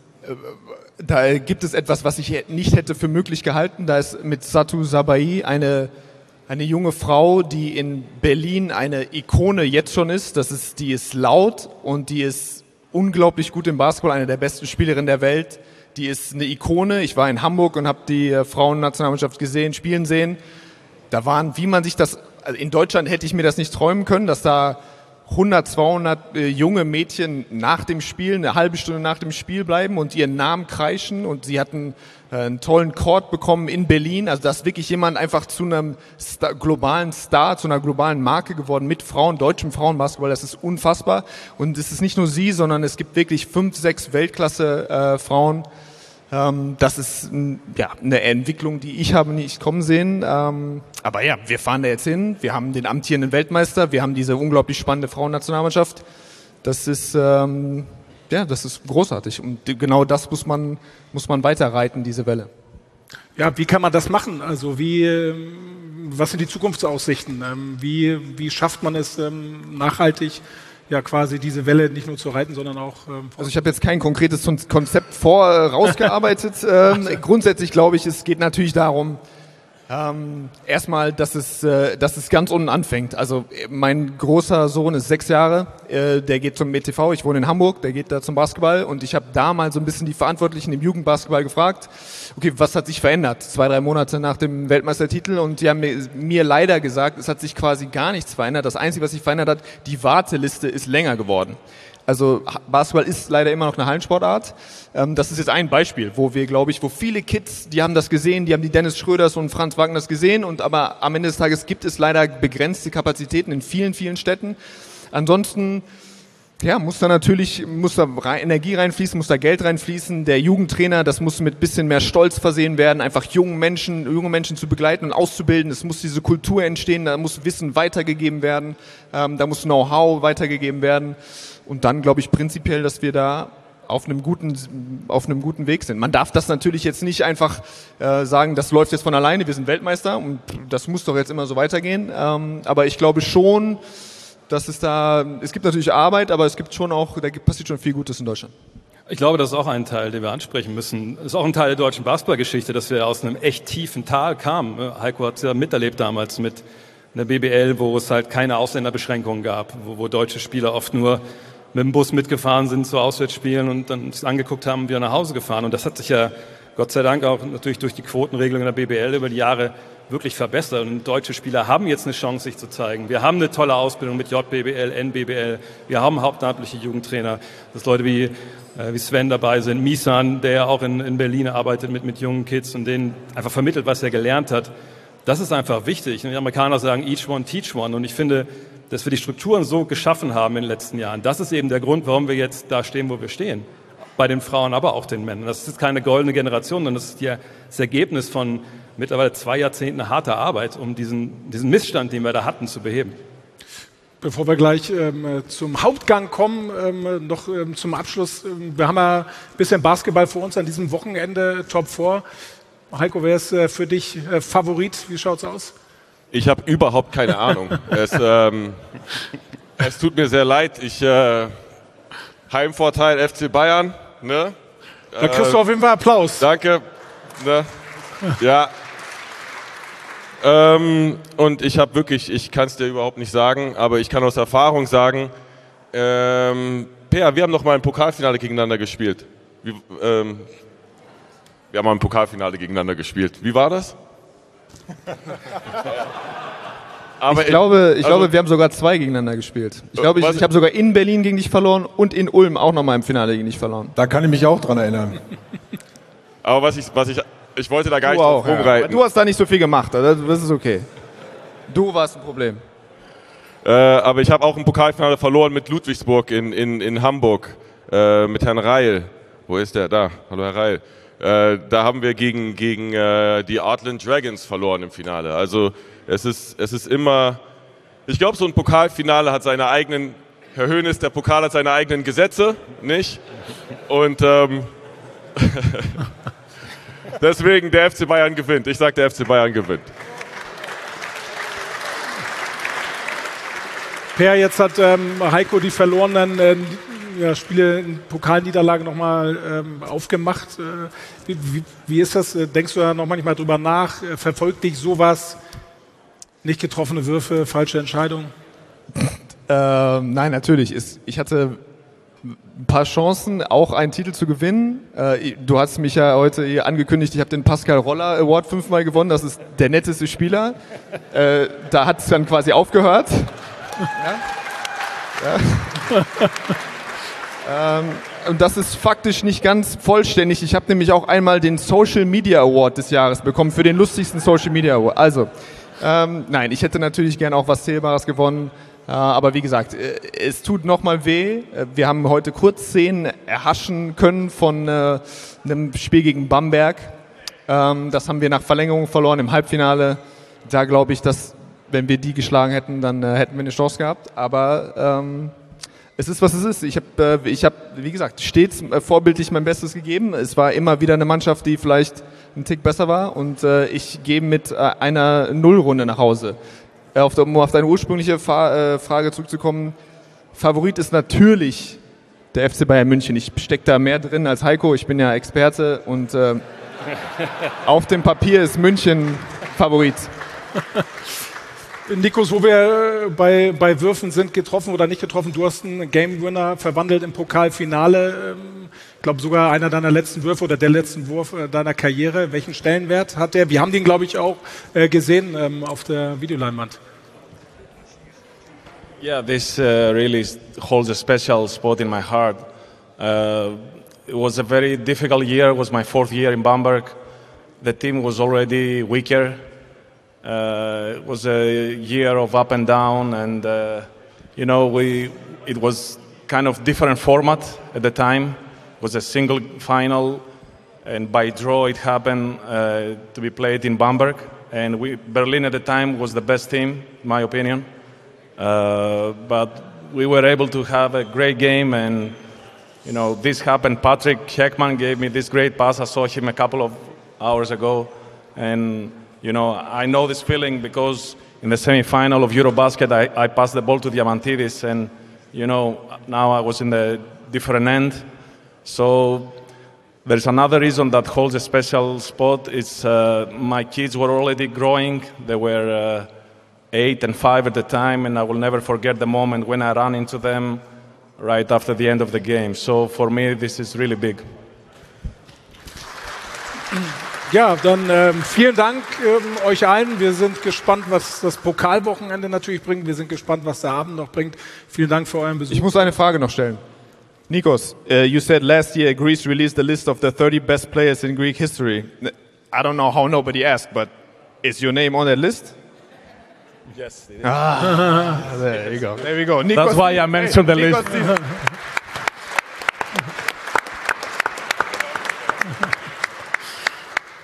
Da gibt es etwas, was ich nicht hätte für möglich gehalten. Da ist mit Satou Sabai eine junge Frau, die in Berlin eine Ikone jetzt schon ist. Die ist laut und die ist unglaublich gut im Basketball, eine der besten Spielerinnen der Welt. Die ist eine Ikone. Ich war in Hamburg und habe die Frauennationalmannschaft spielen sehen. Da waren, in Deutschland hätte ich mir das nicht träumen können, dass da 100, 200 junge Mädchen nach dem Spiel, eine halbe Stunde nach dem Spiel bleiben und ihren Namen kreischen, und sie hatten einen tollen Court bekommen in Berlin. Also da ist wirklich jemand einfach zu einem globalen Star, zu einer globalen Marke geworden mit deutschem Frauenbasketball. Das ist unfassbar. Und es ist nicht nur sie, sondern es gibt wirklich 5, 6 Weltklasse-Frauen. Das ist eine Entwicklung, die ich habe nicht kommen sehen. Aber ja, wir fahren da jetzt hin. Wir haben den amtierenden Weltmeister. Wir haben diese unglaublich spannende Frauennationalmannschaft. Das ist großartig. Und genau das muss man weiterreiten, diese Welle. Ja, wie kann man das machen? Also was sind die Zukunftsaussichten? Wie schafft man es nachhaltig, quasi diese Welle nicht nur zu reiten, sondern auch... Also ich habe jetzt kein konkretes Konzept rausgearbeitet. Grundsätzlich glaube ich, es geht natürlich darum, erstmal, dass es ganz unten anfängt. Also mein großer Sohn ist 6 Jahre, der geht zum ETV, ich wohne in Hamburg, der geht da zum Basketball, und ich habe da mal so ein bisschen die Verantwortlichen im Jugendbasketball gefragt, okay, was hat sich verändert? 2, 3 Monate nach dem Weltmeistertitel, und die haben mir leider gesagt, es hat sich quasi gar nichts verändert. Das Einzige, was sich verändert hat, die Warteliste ist länger geworden. Also Basketball ist leider immer noch eine Hallensportart. Das ist jetzt ein Beispiel, wo viele Kids, die haben das gesehen, die haben die Dennis Schröders und Franz Wagners gesehen, aber am Ende des Tages gibt es leider begrenzte Kapazitäten in vielen, vielen Städten. Ansonsten muss da Energie reinfließen, muss da Geld reinfließen. Der Jugendtrainer, das muss mit bisschen mehr Stolz versehen werden, einfach junge Menschen zu begleiten und auszubilden. Es muss diese Kultur entstehen, da muss Wissen weitergegeben werden, da muss Know-how weitergegeben werden. Und dann glaube ich prinzipiell, dass wir da auf einem guten Weg sind. Man darf das natürlich jetzt nicht einfach sagen, das läuft jetzt von alleine, wir sind Weltmeister und das muss doch jetzt immer so weitergehen. Aber ich glaube schon, dass es gibt natürlich Arbeit, aber es gibt schon auch, passiert schon viel Gutes in Deutschland. Ich glaube, das ist auch ein Teil, den wir ansprechen müssen. Das ist auch ein Teil der deutschen Basketballgeschichte, dass wir aus einem echt tiefen Tal kamen. Heiko hat es ja miterlebt damals mit einer BBL, wo es halt keine Ausländerbeschränkungen gab, wo deutsche Spieler oft nur mit dem Bus mitgefahren sind zu Auswärtsspielen und dann sich angeguckt haben und wieder nach Hause gefahren. Und das hat sich ja Gott sei Dank auch natürlich durch die Quotenregelung in der BBL über die Jahre wirklich verbessert. Und deutsche Spieler haben jetzt eine Chance, sich zu zeigen. Wir haben eine tolle Ausbildung mit JBBL, NBBL. Wir haben hauptamtliche Jugendtrainer. Dass Leute wie Sven dabei sind, Misan, der auch in Berlin arbeitet mit jungen Kids und denen einfach vermittelt, was er gelernt hat. Das ist einfach wichtig. Und die Amerikaner sagen, each one, teach one. Und ich finde, dass wir die Strukturen so geschaffen haben in den letzten Jahren, das ist eben der Grund, warum wir jetzt da stehen, wo wir stehen. bei den Frauen, aber auch den Männern. Das ist keine goldene Generation, sondern das ist das Ergebnis von mittlerweile 2 Jahrzehnten harter Arbeit, um diesen Missstand, den wir da hatten, zu beheben. Bevor wir gleich zum Hauptgang kommen, noch zum Abschluss. Wir haben ja ein bisschen Basketball vor uns an diesem Wochenende, Top 4. Heiko, wer ist für dich Favorit? Wie schaut's aus? Ich habe überhaupt keine Ahnung. Es tut mir sehr leid. Heimvorteil FC Bayern. Ne? Da kriegst du auf jeden Fall Applaus. Danke. Ne? Ja. Und ich habe wirklich, ich kann es dir überhaupt nicht sagen, aber ich kann aus Erfahrung sagen, Per, wir haben noch mal ein Pokalfinale gegeneinander gespielt. Wir haben mal ein Pokalfinale gegeneinander gespielt. Wie war das? Aber ich glaube, wir haben sogar 2 gegeneinander gespielt. Ich glaube, ich habe sogar in Berlin gegen dich verloren und in Ulm auch nochmal im Finale gegen dich verloren. Da kann ich mich auch dran erinnern. Aber ich wollte da gar nicht drauf rumreiten. Du hast da nicht so viel gemacht, also das ist okay. Du warst ein Problem. Aber ich habe auch ein Pokalfinale verloren mit Ludwigsburg in Hamburg, mit Herrn Reil. Wo ist der? Da. Hallo Herr Reil. Da haben wir gegen die Artland Dragons verloren im Finale. Also es ist immer, ich glaube, so ein Pokalfinale hat seine eigenen, Herr Hoeneß, der Pokal hat seine eigenen Gesetze, nicht? Und deswegen der FC Bayern gewinnt. Ich sage, der FC Bayern gewinnt. Per, jetzt hat Heiko die verlorenen Spiele in Pokalniederlage nochmal aufgemacht. Wie ist das? Denkst du da noch manchmal drüber nach? Verfolgt dich sowas? Nicht getroffene Würfe, falsche Entscheidungen? Nein, natürlich. Ich hatte ein paar Chancen, auch einen Titel zu gewinnen. Du hast mich ja heute hier angekündigt, ich habe den Pascal Roller Award 5-mal gewonnen. Das ist der netteste Spieler. Da hat es dann quasi aufgehört. Ja. Und das ist faktisch nicht ganz vollständig. Ich habe nämlich auch einmal den Social Media Award des Jahres bekommen für den lustigsten Social Media Award. Also, nein, ich hätte natürlich gern auch was Zählbares gewonnen. Aber wie gesagt, es tut nochmal weh. Wir haben heute Kurzszenen erhaschen können von einem Spiel gegen Bamberg. Das haben wir nach Verlängerung verloren im Halbfinale. Da glaube ich, dass wenn wir die geschlagen hätten, dann hätten wir eine Chance gehabt. Aber es ist, was es ist. Ich habe, wie gesagt, stets vorbildlich mein Bestes gegeben. Es war immer wieder eine Mannschaft, die vielleicht einen Tick besser war. Und ich gehe mit einer Nullrunde nach Hause. Um auf deine ursprüngliche Frage zurückzukommen, Favorit ist natürlich der FC Bayern München. Ich stecke da mehr drin als Heiko, ich bin ja Experte und auf dem Papier ist München Favorit. Nikos, wo wir bei Würfen sind, getroffen oder nicht getroffen, du hast einen Game Winner verwandelt im Pokalfinale. Ich glaube sogar einer deiner letzten Würfe oder der letzten Wurf deiner Karriere. Welchen Stellenwert hat der? Wir haben den, glaube ich, auch gesehen auf der Videoleinwand. Yeah, this really holds a special spot in my heart. It was a very difficult year. It was my 4th year in Bamberg. The team was already weaker. It was a year of up and down, and it was kind of different format at the time. It was a single final, and by draw it happened to be played in Bamberg. And Berlin at the time was the best team, in my opinion. But we were able to have a great game, and this happened. Patrick Heckman gave me this great pass. I saw him a couple of hours ago, and I know this feeling because in the semi-final of Eurobasket, I passed the ball to Diamantidis, and now I was in the different end. So there's another reason that holds a special spot. It's my kids were already growing. They were 8 and 5 at the time, and I will never forget the moment when I ran into them right after the end of the game. So for me, this is really big. Ja, dann vielen Dank euch allen. Wir sind gespannt, was das Pokalwochenende natürlich bringt. Wir sind gespannt, was der Abend noch bringt. Vielen Dank für euren Besuch. Ich muss eine Frage noch stellen. Nikos, you said last year Greece released a list of the 30 best players in Greek history. I don't know how nobody asked, but is your name on that list? Yes. It is. There you go. There we go. Nikos, that's why I mentioned the list.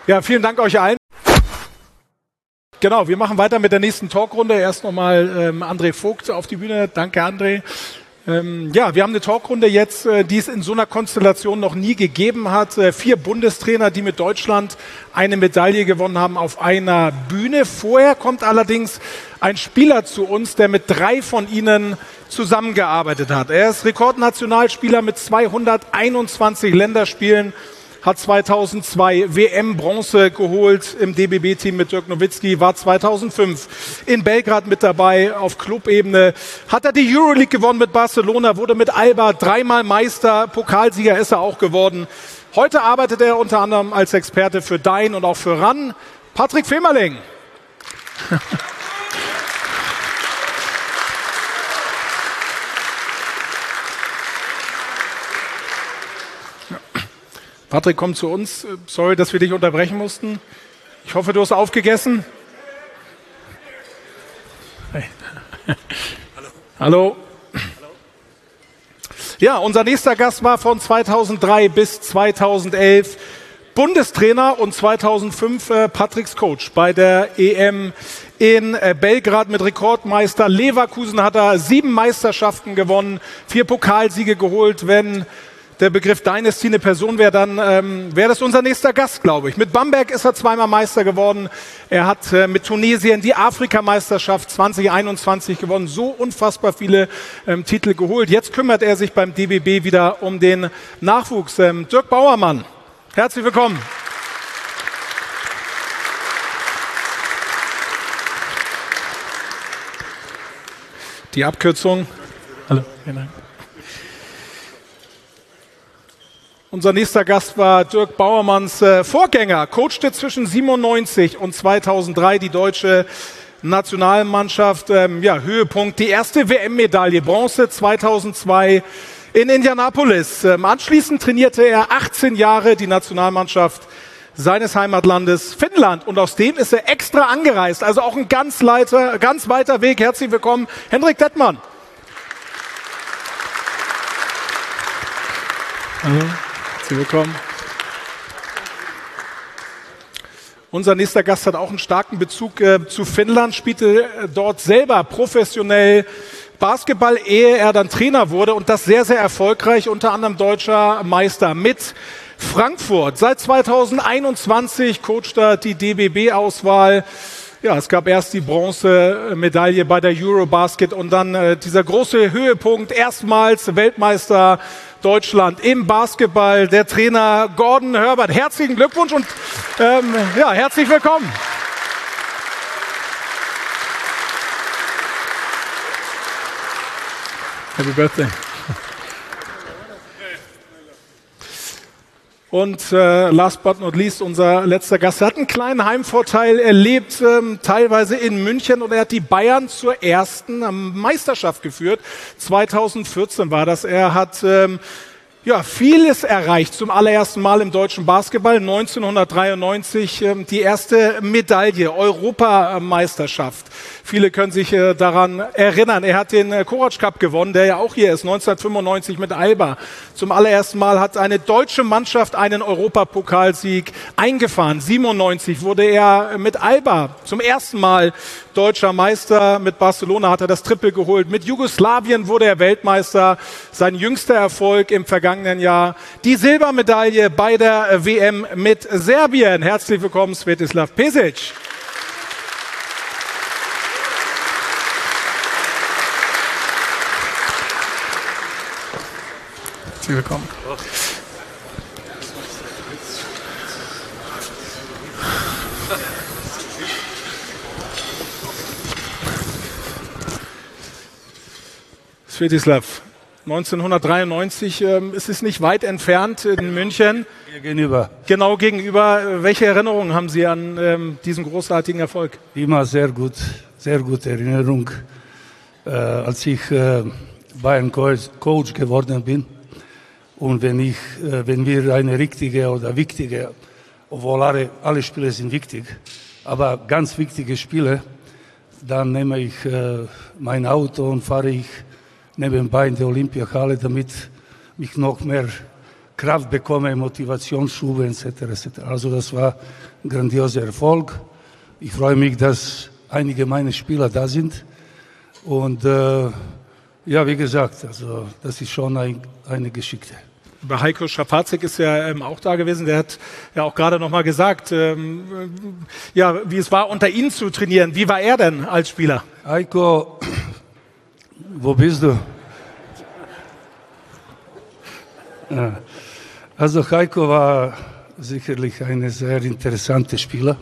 Ja, vielen Dank euch allen. Genau, wir machen weiter mit der nächsten Talkrunde. Erst nochmal André Vogt auf die Bühne. Danke, André. Ja, wir haben eine Talkrunde jetzt, die es in so einer Konstellation noch nie gegeben hat. 4 Bundestrainer, die mit Deutschland eine Medaille gewonnen haben auf einer Bühne. Vorher kommt allerdings ein Spieler zu uns, der mit 3 von ihnen zusammengearbeitet hat. Er ist Rekordnationalspieler mit 221 Länderspielen, hat 2002 WM-Bronze geholt im DBB-Team mit Dirk Nowitzki, war 2005 in Belgrad mit dabei auf Clubebene, hat er die Euroleague gewonnen mit Barcelona, wurde mit Alba 3-mal Meister, Pokalsieger ist er auch geworden. Heute arbeitet er unter anderem als Experte für Dein und auch für RAN. Patrick Femerling. Patrick, komm zu uns. Sorry, dass wir dich unterbrechen mussten. Ich hoffe, du hast aufgegessen. Hey. Hallo. Ja, unser nächster Gast war von 2003 bis 2011 Bundestrainer und 2005 Patricks Coach bei der EM in Belgrad mit Rekordmeister Leverkusen hat er 7 Meisterschaften gewonnen, 4 Pokalsiege geholt. Wenn der Begriff Dynasty eine Person wäre, dann wäre das unser nächster Gast, glaube ich. Mit Bamberg ist er 2-mal Meister geworden. Er hat mit Tunesien die Afrikameisterschaft 2021 gewonnen. So unfassbar viele Titel geholt. Jetzt kümmert er sich beim DBB wieder um den Nachwuchs. Dirk Bauermann, herzlich willkommen. Die Abkürzung. Hallo, vielen Dank. Unser nächster Gast war Dirk Bauermanns Vorgänger, coachte zwischen 97 und 2003 die deutsche Nationalmannschaft. Höhepunkt, die erste WM-Medaille, Bronze 2002 in Indianapolis. Anschließend trainierte er 18 Jahre die Nationalmannschaft seines Heimatlandes Finnland und aus dem ist er extra angereist. Also auch ein ganz weiter Weg. Herzlich willkommen, Hendrik Dettmann. Hallo. Herzlich willkommen. Unser nächster Gast hat auch einen starken Bezug zu Finnland, spielte dort selber professionell Basketball, ehe er dann Trainer wurde und das sehr, sehr erfolgreich, unter anderem deutscher Meister mit Frankfurt. Seit 2021 coacht er die DBB-Auswahl. Ja, es gab erst die Bronzemedaille bei der Eurobasket und dann dieser große Höhepunkt, erstmals Weltmeister Deutschland im Basketball, der Trainer Gordon Herbert. Herzlichen Glückwunsch und herzlich willkommen. Happy Birthday. Und last but not least, unser letzter Gast. Er hat einen kleinen Heimvorteil. Er lebt teilweise in München und er hat die Bayern zur ersten Meisterschaft geführt. 2014 war das. Er hat vieles erreicht. Zum allerersten Mal im deutschen Basketball. 1993 die erste Medaille, Europameisterschaft. Viele können sich daran erinnern. Er hat den Korac Cup gewonnen, der ja auch hier ist, 1995 mit Alba. Zum allerersten Mal hat eine deutsche Mannschaft einen Europapokalsieg eingefahren. 97 wurde er mit Alba zum ersten Mal deutscher Meister. Mit Barcelona hat er das Triple geholt. Mit Jugoslawien wurde er Weltmeister. Sein jüngster Erfolg im vergangenen Jahr. Die Silbermedaille bei der WM mit Serbien. Herzlich willkommen, Svetislav Pesic. Herzlich willkommen. Svetislav, 1993 ist es nicht weit entfernt in München. Gegenüber. Genau gegenüber. Welche Erinnerungen haben Sie an diesen großartigen Erfolg? Immer sehr gute Erinnerung. Als ich Bayern Coach geworden bin und wenn wir eine richtige oder wichtige, obwohl alle Spiele sind wichtig, aber ganz wichtige Spiele, dann nehme ich mein Auto und fahre ich nebenbei in die Olympiahalle, damit mich noch mehr Kraft bekomme, Motivationsschub etc. etc. Also das war ein grandioser Erfolg. Ich freue mich, dass einige meiner Spieler da sind. Und ja, wie gesagt, also das ist schon eine Geschichte. Bei Heiko Strapazik ist ja auch da gewesen. Der hat ja auch gerade noch mal gesagt, ja, wie es war, unter Ihnen zu trainieren. Wie war er denn als Spieler? Heiko, wo bist du? Ja. Also Heiko war sicherlich ein sehr interessanter Spieler.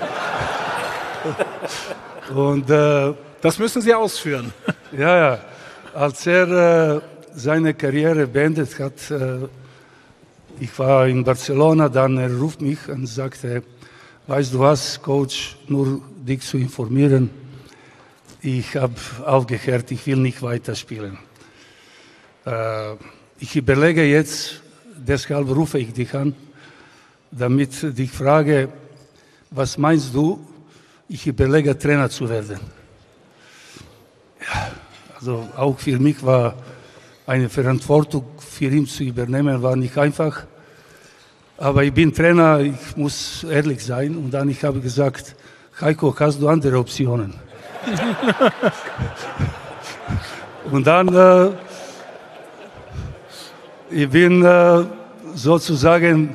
Und das müssen Sie ausführen. Ja. Als er seine Karriere beendet hat, ich war in Barcelona, dann er ruft mich und sagte, weißt du was, Coach, nur dich zu informieren, ich habe aufgehört, ich will nicht weiterspielen. Ich überlege jetzt, deshalb rufe ich dich an, damit ich frage, was meinst du, ich überlege, Trainer zu werden. Ja, also auch für mich war eine Verantwortung für ihn zu übernehmen, war nicht einfach. Aber ich bin Trainer, ich muss ehrlich sein. Und dann ich habe gesagt, Heiko, hast du andere Optionen? Und dann, ich bin sozusagen,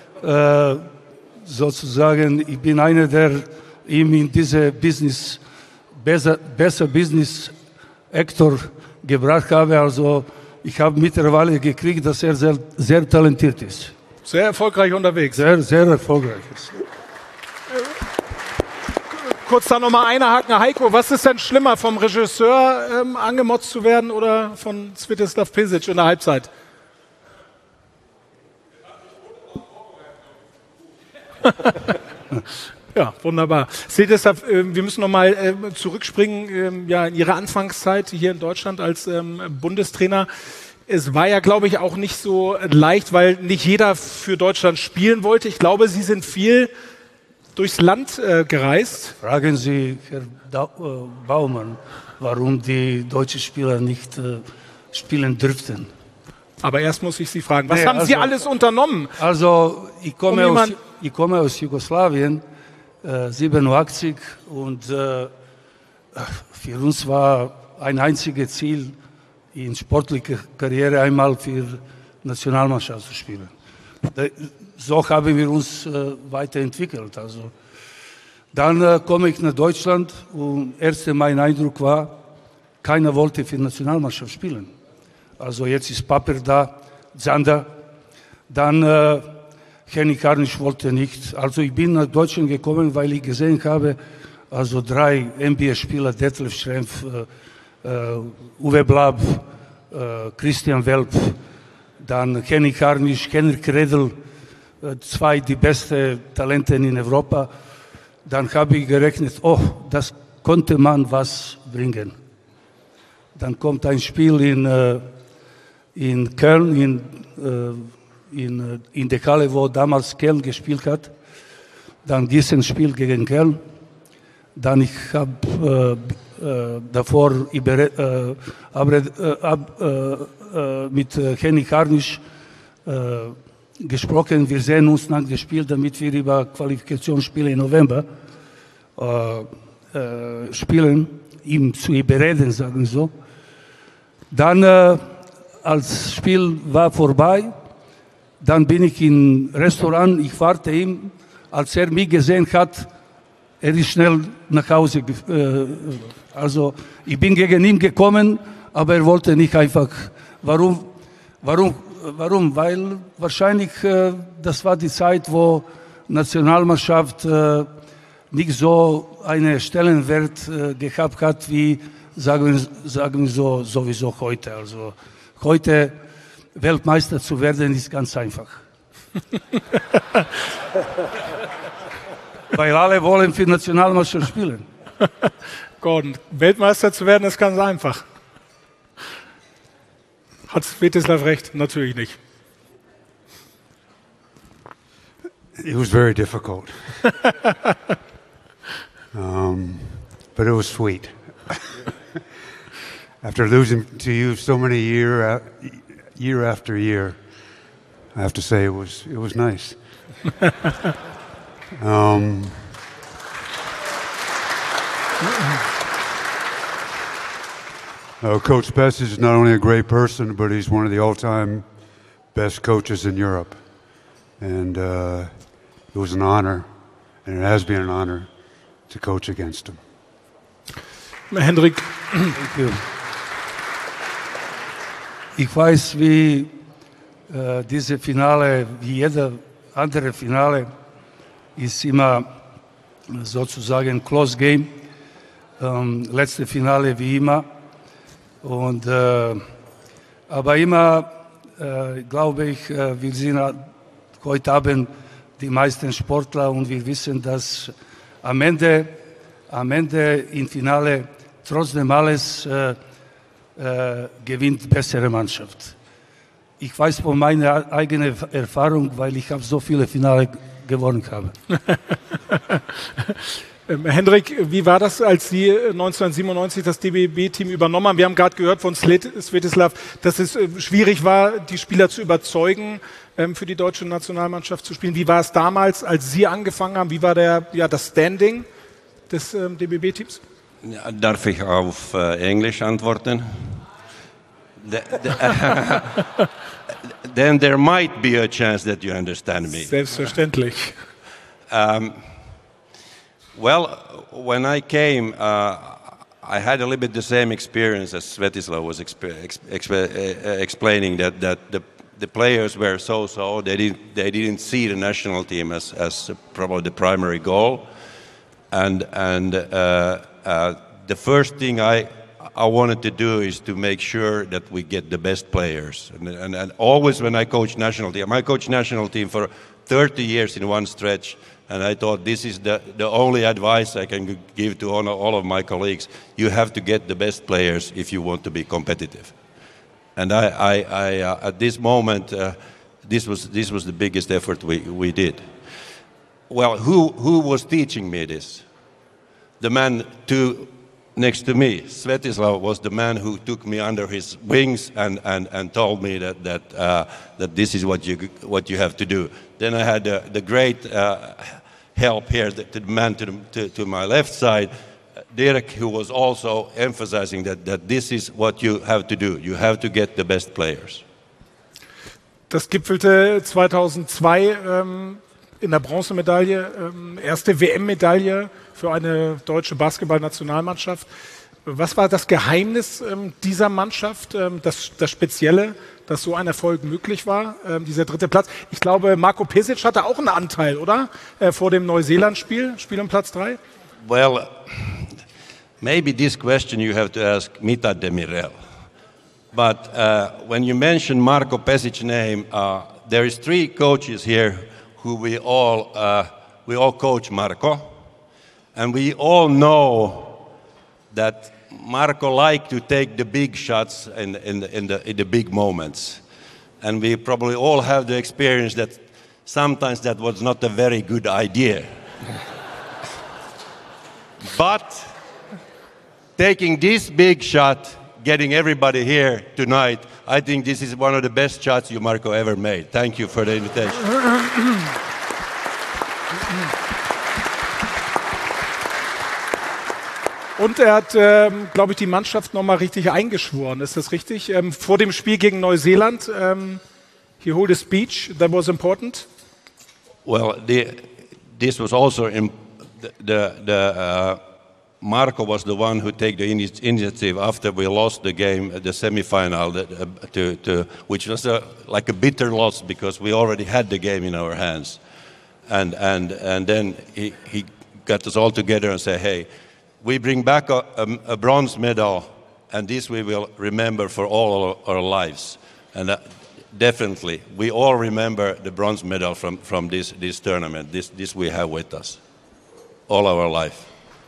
ich bin einer, der ihm in diese Business, besser Business Actor gebracht habe. Also ich habe mittlerweile gekriegt, dass er sehr, sehr talentiert ist. Sehr erfolgreich unterwegs. Sehr, sehr erfolgreich ist. Kurz da nochmal einhaken. Heiko, was ist denn schlimmer, vom Regisseur angemotzt zu werden oder von Svetislav Pesic in der Halbzeit? Ja, wunderbar. Svetislav, wir müssen nochmal zurückspringen ja, in Ihre Anfangszeit hier in Deutschland als Bundestrainer. Es war ja, glaube ich, auch nicht so leicht, weil nicht jeder für Deutschland spielen wollte. Ich glaube, Sie sind viel durchs Land gereist. Fragen Sie Herrn Baumann, warum die deutschen Spieler nicht spielen dürften. Aber erst muss ich Sie fragen, was haben Sie alles unternommen? Also ich komme aus Jugoslawien, 87, und für uns war ein einziges Ziel, in sportlicher Karriere einmal für Nationalmannschaft zu spielen. So haben wir uns weiterentwickelt. Also, dann komme ich nach Deutschland und mein Eindruck war, keiner wollte für Nationalmannschaft spielen. Also jetzt ist Paper da, Zander, dann Henning Harnisch wollte nicht. Also ich bin nach Deutschland gekommen, weil ich gesehen habe, also 3 NBA-Spieler, Detlef Schrempf, Uwe Blab, Christian Welp, dann Henning Harnisch, Henrik Redl, 2 die besten Talente in Europa. Dann habe ich gerechnet, das konnte man was bringen. Dann kommt ein Spiel in Köln, in der Halle, wo damals Köln gespielt hat. Dann dieses Spiel gegen Köln. Dann ich habe davor mit Henning Harnisch gesprochen. Wir sehen uns nach dem Spiel, damit wir über Qualifikationsspiele im November spielen, ihm zu überreden, sagen wir so. Dann, als Spiel war vorbei, dann bin ich im Restaurant, ich warte ihm, als er mich gesehen hat, er ist schnell nach Hause. Also ich bin gegen ihn gekommen, aber er wollte nicht einfach. Warum? Weil wahrscheinlich das war die Zeit, wo Nationalmannschaft nicht so einen Stellenwert gehabt hat, wie sagen wir so sowieso heute. Also heute Weltmeister zu werden ist ganz einfach. Weil alle wollen für Nationalmannschaft spielen. Gordon, Weltmeister zu werden ist ganz einfach. Hat Svetislav recht? Natürlich nicht. It was very difficult. But it was sweet. After losing to you so many year after year, I have to say it was nice. Coach Best is not only a great person, but he's one of the all-time best coaches in Europe. And it was an honor, and it has been an honor to coach against him. Hendrik. Thank you. Ich weiß, wie diese Finale, wie jeder andere Finale, ist immer sozusagen Close Game. Letzte Finale wie immer. Und, aber immer, glaube ich, wir sind heute Abend die meisten Sportler und wir wissen, dass am Ende im Finale trotzdem alles gewinnt bessere Mannschaft. Ich weiß von meiner eigenen Erfahrung, weil ich habe so viele Finale gewonnen habe. Hendrik, wie war das, als Sie 1997 das DBB-Team übernommen haben? Wir haben gerade gehört von Svetislav, dass es schwierig war, die Spieler zu überzeugen, für die deutsche Nationalmannschaft zu spielen. Wie war es damals, als Sie angefangen haben? Wie war das Standing des DBB-Teams? Ja, darf ich auf Englisch antworten? Then there might be a chance that you understand me. Selbstverständlich. Well, when I came, I had a little bit the same experience as Svetislav was explaining, that the players were so-so. They didn't see the national team as probably the primary goal. And the first thing I wanted to do is to make sure that we get the best players. And always when I coach national team, I coached national team for 30 years in one stretch. And I thought this is the only advice I can give to all of my colleagues. You have to get the best players if you want to be competitive. And I at this moment, this was the biggest effort we did. Well, who was teaching me this? The man next to me, Svetislav, was the man who took me under his wings and told me that this is what you have to do. Then I had the great help here, the man to my left side, Dirk, who was also emphasizing that this is what you have to do. You have to get the best players. Das gipfelte 2002 in der Bronzemedaille, erste WM-Medaille für eine deutsche Basketball-Nationalmannschaft. Was war das Geheimnis dieser Mannschaft, das Spezielle, dass so ein Erfolg möglich war, dieser dritte Platz? Ich glaube, Marko Pesic hatte auch einen Anteil, oder? Vor dem Neuseeland-Spiel, Spiel um Platz 3? Well, maybe this question you have to ask Mita Demirel. But when you mention Marko Pesic's name, there is 3 coaches here who we all coach Marko, and we all know that Marko liked to take the big shots in the big moments, and we probably all have the experience that sometimes that was not a very good idea. But taking this big shot, getting everybody here tonight, I think this is one of the best shots you, Marko, ever made. Thank you for the invitation. Und er hat, glaube ich, die Mannschaft nochmal richtig eingeschworen. Ist das richtig? Vor dem Spiel gegen Neuseeland, he hold a speech that was important. Well, this was also Marko was the one who took the initiative after we lost the game at the semifinal, which was like a bitter loss because we already had the game in our hands, and then he got us all together and said, "Hey, we bring back a bronze medal, and this we will remember for all our lives." And definitely, we all remember the bronze medal from this tournament. This we have with us all our life.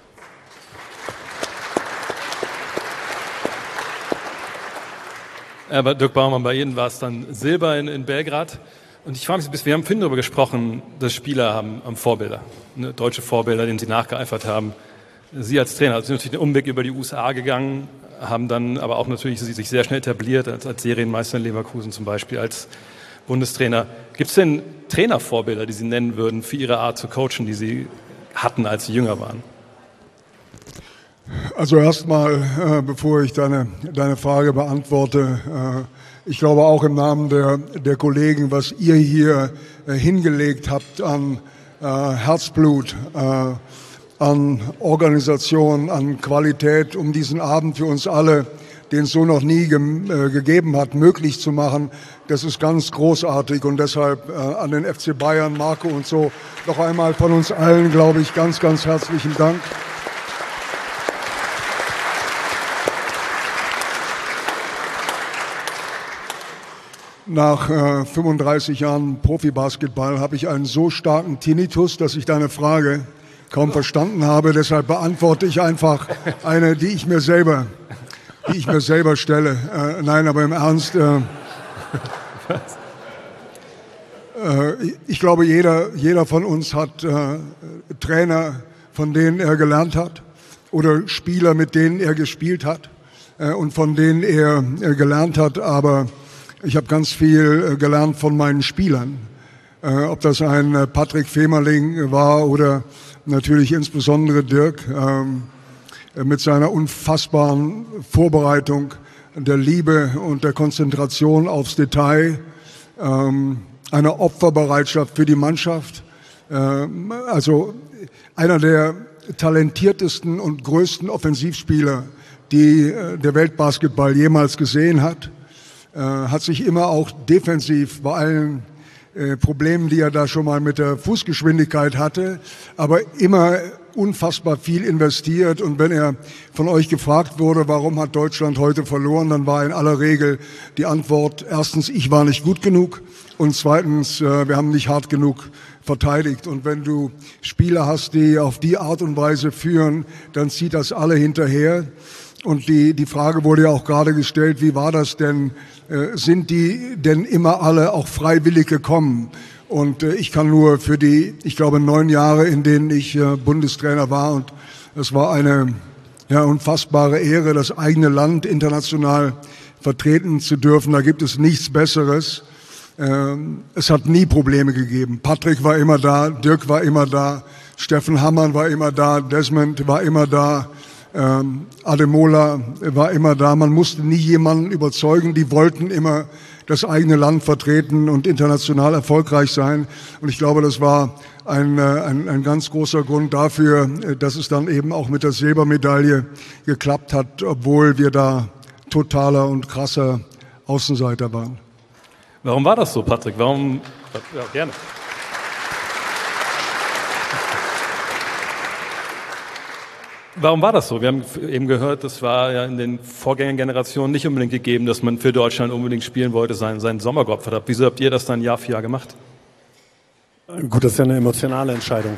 Aber Dirk Baumann, bei Ihnen war es dann Silber in Belgrad. Und ich frage mich, wir haben vorhin darüber gesprochen, dass Spieler haben Vorbilder, ne, deutsche Vorbilder, denen sie nachgeeifert haben. Sie als Trainer sind natürlich den Umweg über die USA gegangen, haben dann aber auch natürlich sich sehr schnell etabliert, als Serienmeister in Leverkusen zum Beispiel, als Bundestrainer. Gibt es denn Trainervorbilder, die Sie nennen würden für Ihre Art zu coachen, die Sie hatten, als Sie jünger waren? Also erstmal, bevor ich deine Frage beantworte, ich glaube auch im Namen der Kollegen, was ihr hier hingelegt habt an Herzblut, an Organisation, an Qualität, um diesen Abend für uns alle, den es so noch nie gegeben hat, möglich zu machen. Das ist ganz großartig und deshalb an den FC Bayern, Marco und so, noch einmal von uns allen, glaube ich, ganz, ganz herzlichen Dank. Nach 35 Jahren Profibasketball habe ich einen so starken Tinnitus, dass ich deine Frage kaum verstanden habe. Deshalb beantworte ich einfach eine, die ich mir selber stelle. Nein, aber im Ernst. Ich glaube, jeder von uns hat Trainer, von denen er gelernt hat, oder Spieler, mit denen er gespielt hat und von denen er gelernt hat. Aber ich habe ganz viel gelernt von meinen Spielern. Ob das ein Patrick Femerling war oder natürlich insbesondere Dirk mit seiner unfassbaren Vorbereitung, der Liebe und der Konzentration aufs Detail, einer Opferbereitschaft für die Mannschaft. Also einer der talentiertesten und größten Offensivspieler, die der Weltbasketball jemals gesehen hat. Hat sich immer auch defensiv bei allen Problemen, die er da schon mal mit der Fußgeschwindigkeit hatte, aber immer unfassbar viel investiert. Und wenn er von euch gefragt wurde, warum hat Deutschland heute verloren, dann war in aller Regel die Antwort: Erstens, ich war nicht gut genug, und zweitens, wir haben nicht hart genug verteidigt. Und wenn du Spieler hast, die auf die Art und Weise führen, dann zieht das alle hinterher. Und die Frage wurde ja auch gerade gestellt, wie war das denn? Sind die denn immer alle auch freiwillig gekommen? Und ich kann nur für die, ich glaube, 9 Jahre, in denen ich Bundestrainer war, und es war eine unfassbare Ehre, das eigene Land international vertreten zu dürfen. Da gibt es nichts Besseres. Es hat nie Probleme gegeben. Patrick war immer da, Dirk war immer da, Steffen Hammann war immer da, Desmond war immer da. Ademola war immer da. Man musste nie jemanden überzeugen. Die wollten immer das eigene Land vertreten und international erfolgreich sein. Und ich glaube, das war ein ganz großer Grund dafür, dass es dann eben auch mit der Silbermedaille geklappt hat, obwohl wir da totaler und krasser Außenseiter waren. Warum war das so, Patrick? Warum? Ja, gerne. Warum war das so? Wir haben eben gehört, das war ja in den Vorgängergenerationen nicht unbedingt gegeben, dass man für Deutschland unbedingt spielen wollte, seinen Sommer geopfert hat. Wieso habt ihr das dann Jahr für Jahr gemacht? Gut, das ist ja eine emotionale Entscheidung.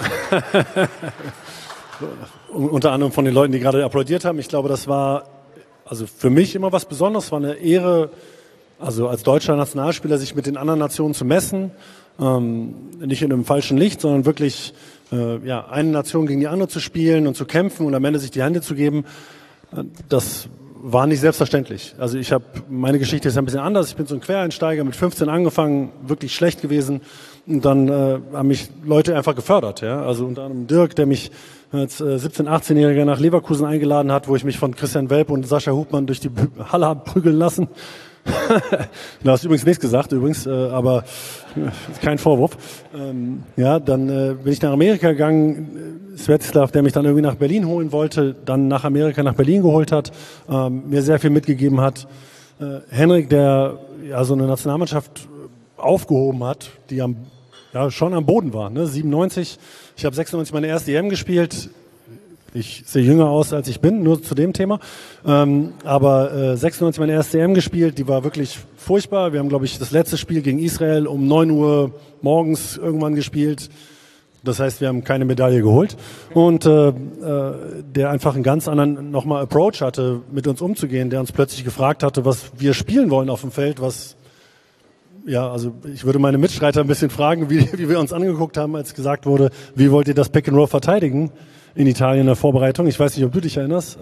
Unter anderem von den Leuten, die gerade applaudiert haben. Ich glaube, das war also für mich immer was Besonderes. Es war eine Ehre, also als deutscher Nationalspieler sich mit den anderen Nationen zu messen. Nicht in einem falschen Licht, sondern wirklich eine Nation gegen die andere zu spielen und zu kämpfen und am Ende sich die Hände zu geben. Das war nicht selbstverständlich. Also meine Geschichte ist ein bisschen anders. Ich bin so ein Quereinsteiger, mit 15 angefangen, wirklich schlecht gewesen. Und dann haben mich Leute einfach gefördert. Ja? Also unter anderem Dirk, der mich als 17-, 18-Jähriger nach Leverkusen eingeladen hat, wo ich mich von Christian Welp und Sascha Hubmann durch die Halle habe prügeln lassen. Du hast übrigens nichts gesagt, aber kein Vorwurf. Dann bin ich nach Amerika gegangen. Svetislav, der mich dann irgendwie nach Berlin holen wollte, dann nach Amerika, nach Berlin geholt hat, mir sehr viel mitgegeben hat. Henrik, der so eine Nationalmannschaft aufgehoben hat, die schon am Boden war. Ne? 97, ich habe 96 meine erste EM gespielt. Ich sehe jünger aus, als ich bin, nur zu dem Thema. Aber 96 meine erste EM gespielt, die war wirklich furchtbar. Wir haben, glaube ich, das letzte Spiel gegen Israel um 9 Uhr morgens irgendwann gespielt. Das heißt, wir haben keine Medaille geholt. Und der einfach einen ganz anderen nochmal Approach hatte, mit uns umzugehen, der uns plötzlich gefragt hatte, was wir spielen wollen auf dem Feld, also ich würde meine Mitstreiter ein bisschen fragen, wie wir uns angeguckt haben, als gesagt wurde, wie wollt ihr das Pick and Roll verteidigen? In Italien in der Vorbereitung. Ich weiß nicht, ob du dich erinnerst.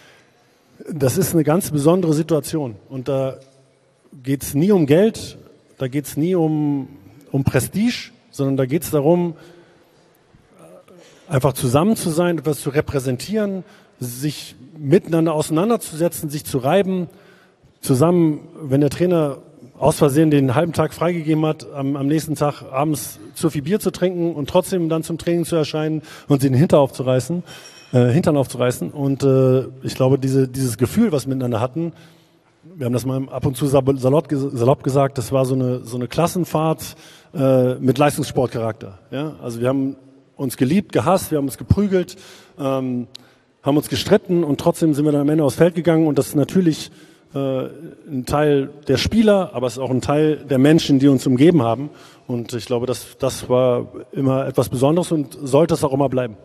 Das ist eine ganz besondere Situation. Und da geht es nie um Geld, da geht's nie um Prestige, sondern da geht es darum, einfach zusammen zu sein, etwas zu repräsentieren, sich miteinander auseinanderzusetzen, sich zu reiben, zusammen, wenn der Trainer aus Versehen den halben Tag freigegeben hat, am nächsten Tag abends zu viel Bier zu trinken und trotzdem dann zum Training zu erscheinen und den Hintern aufzureißen. Und ich glaube, dieses Gefühl, was wir miteinander hatten, wir haben das mal ab und zu salopp gesagt, das war so eine Klassenfahrt mit Leistungssportcharakter. Ja? Also wir haben uns geliebt, gehasst, wir haben uns geprügelt, haben uns gestritten und trotzdem sind wir dann am Ende aufs Feld gegangen und das ist natürlich ein Teil der Spieler, aber es ist auch ein Teil der Menschen, die uns umgeben haben. Und ich glaube, das war immer etwas Besonderes und sollte es auch immer bleiben.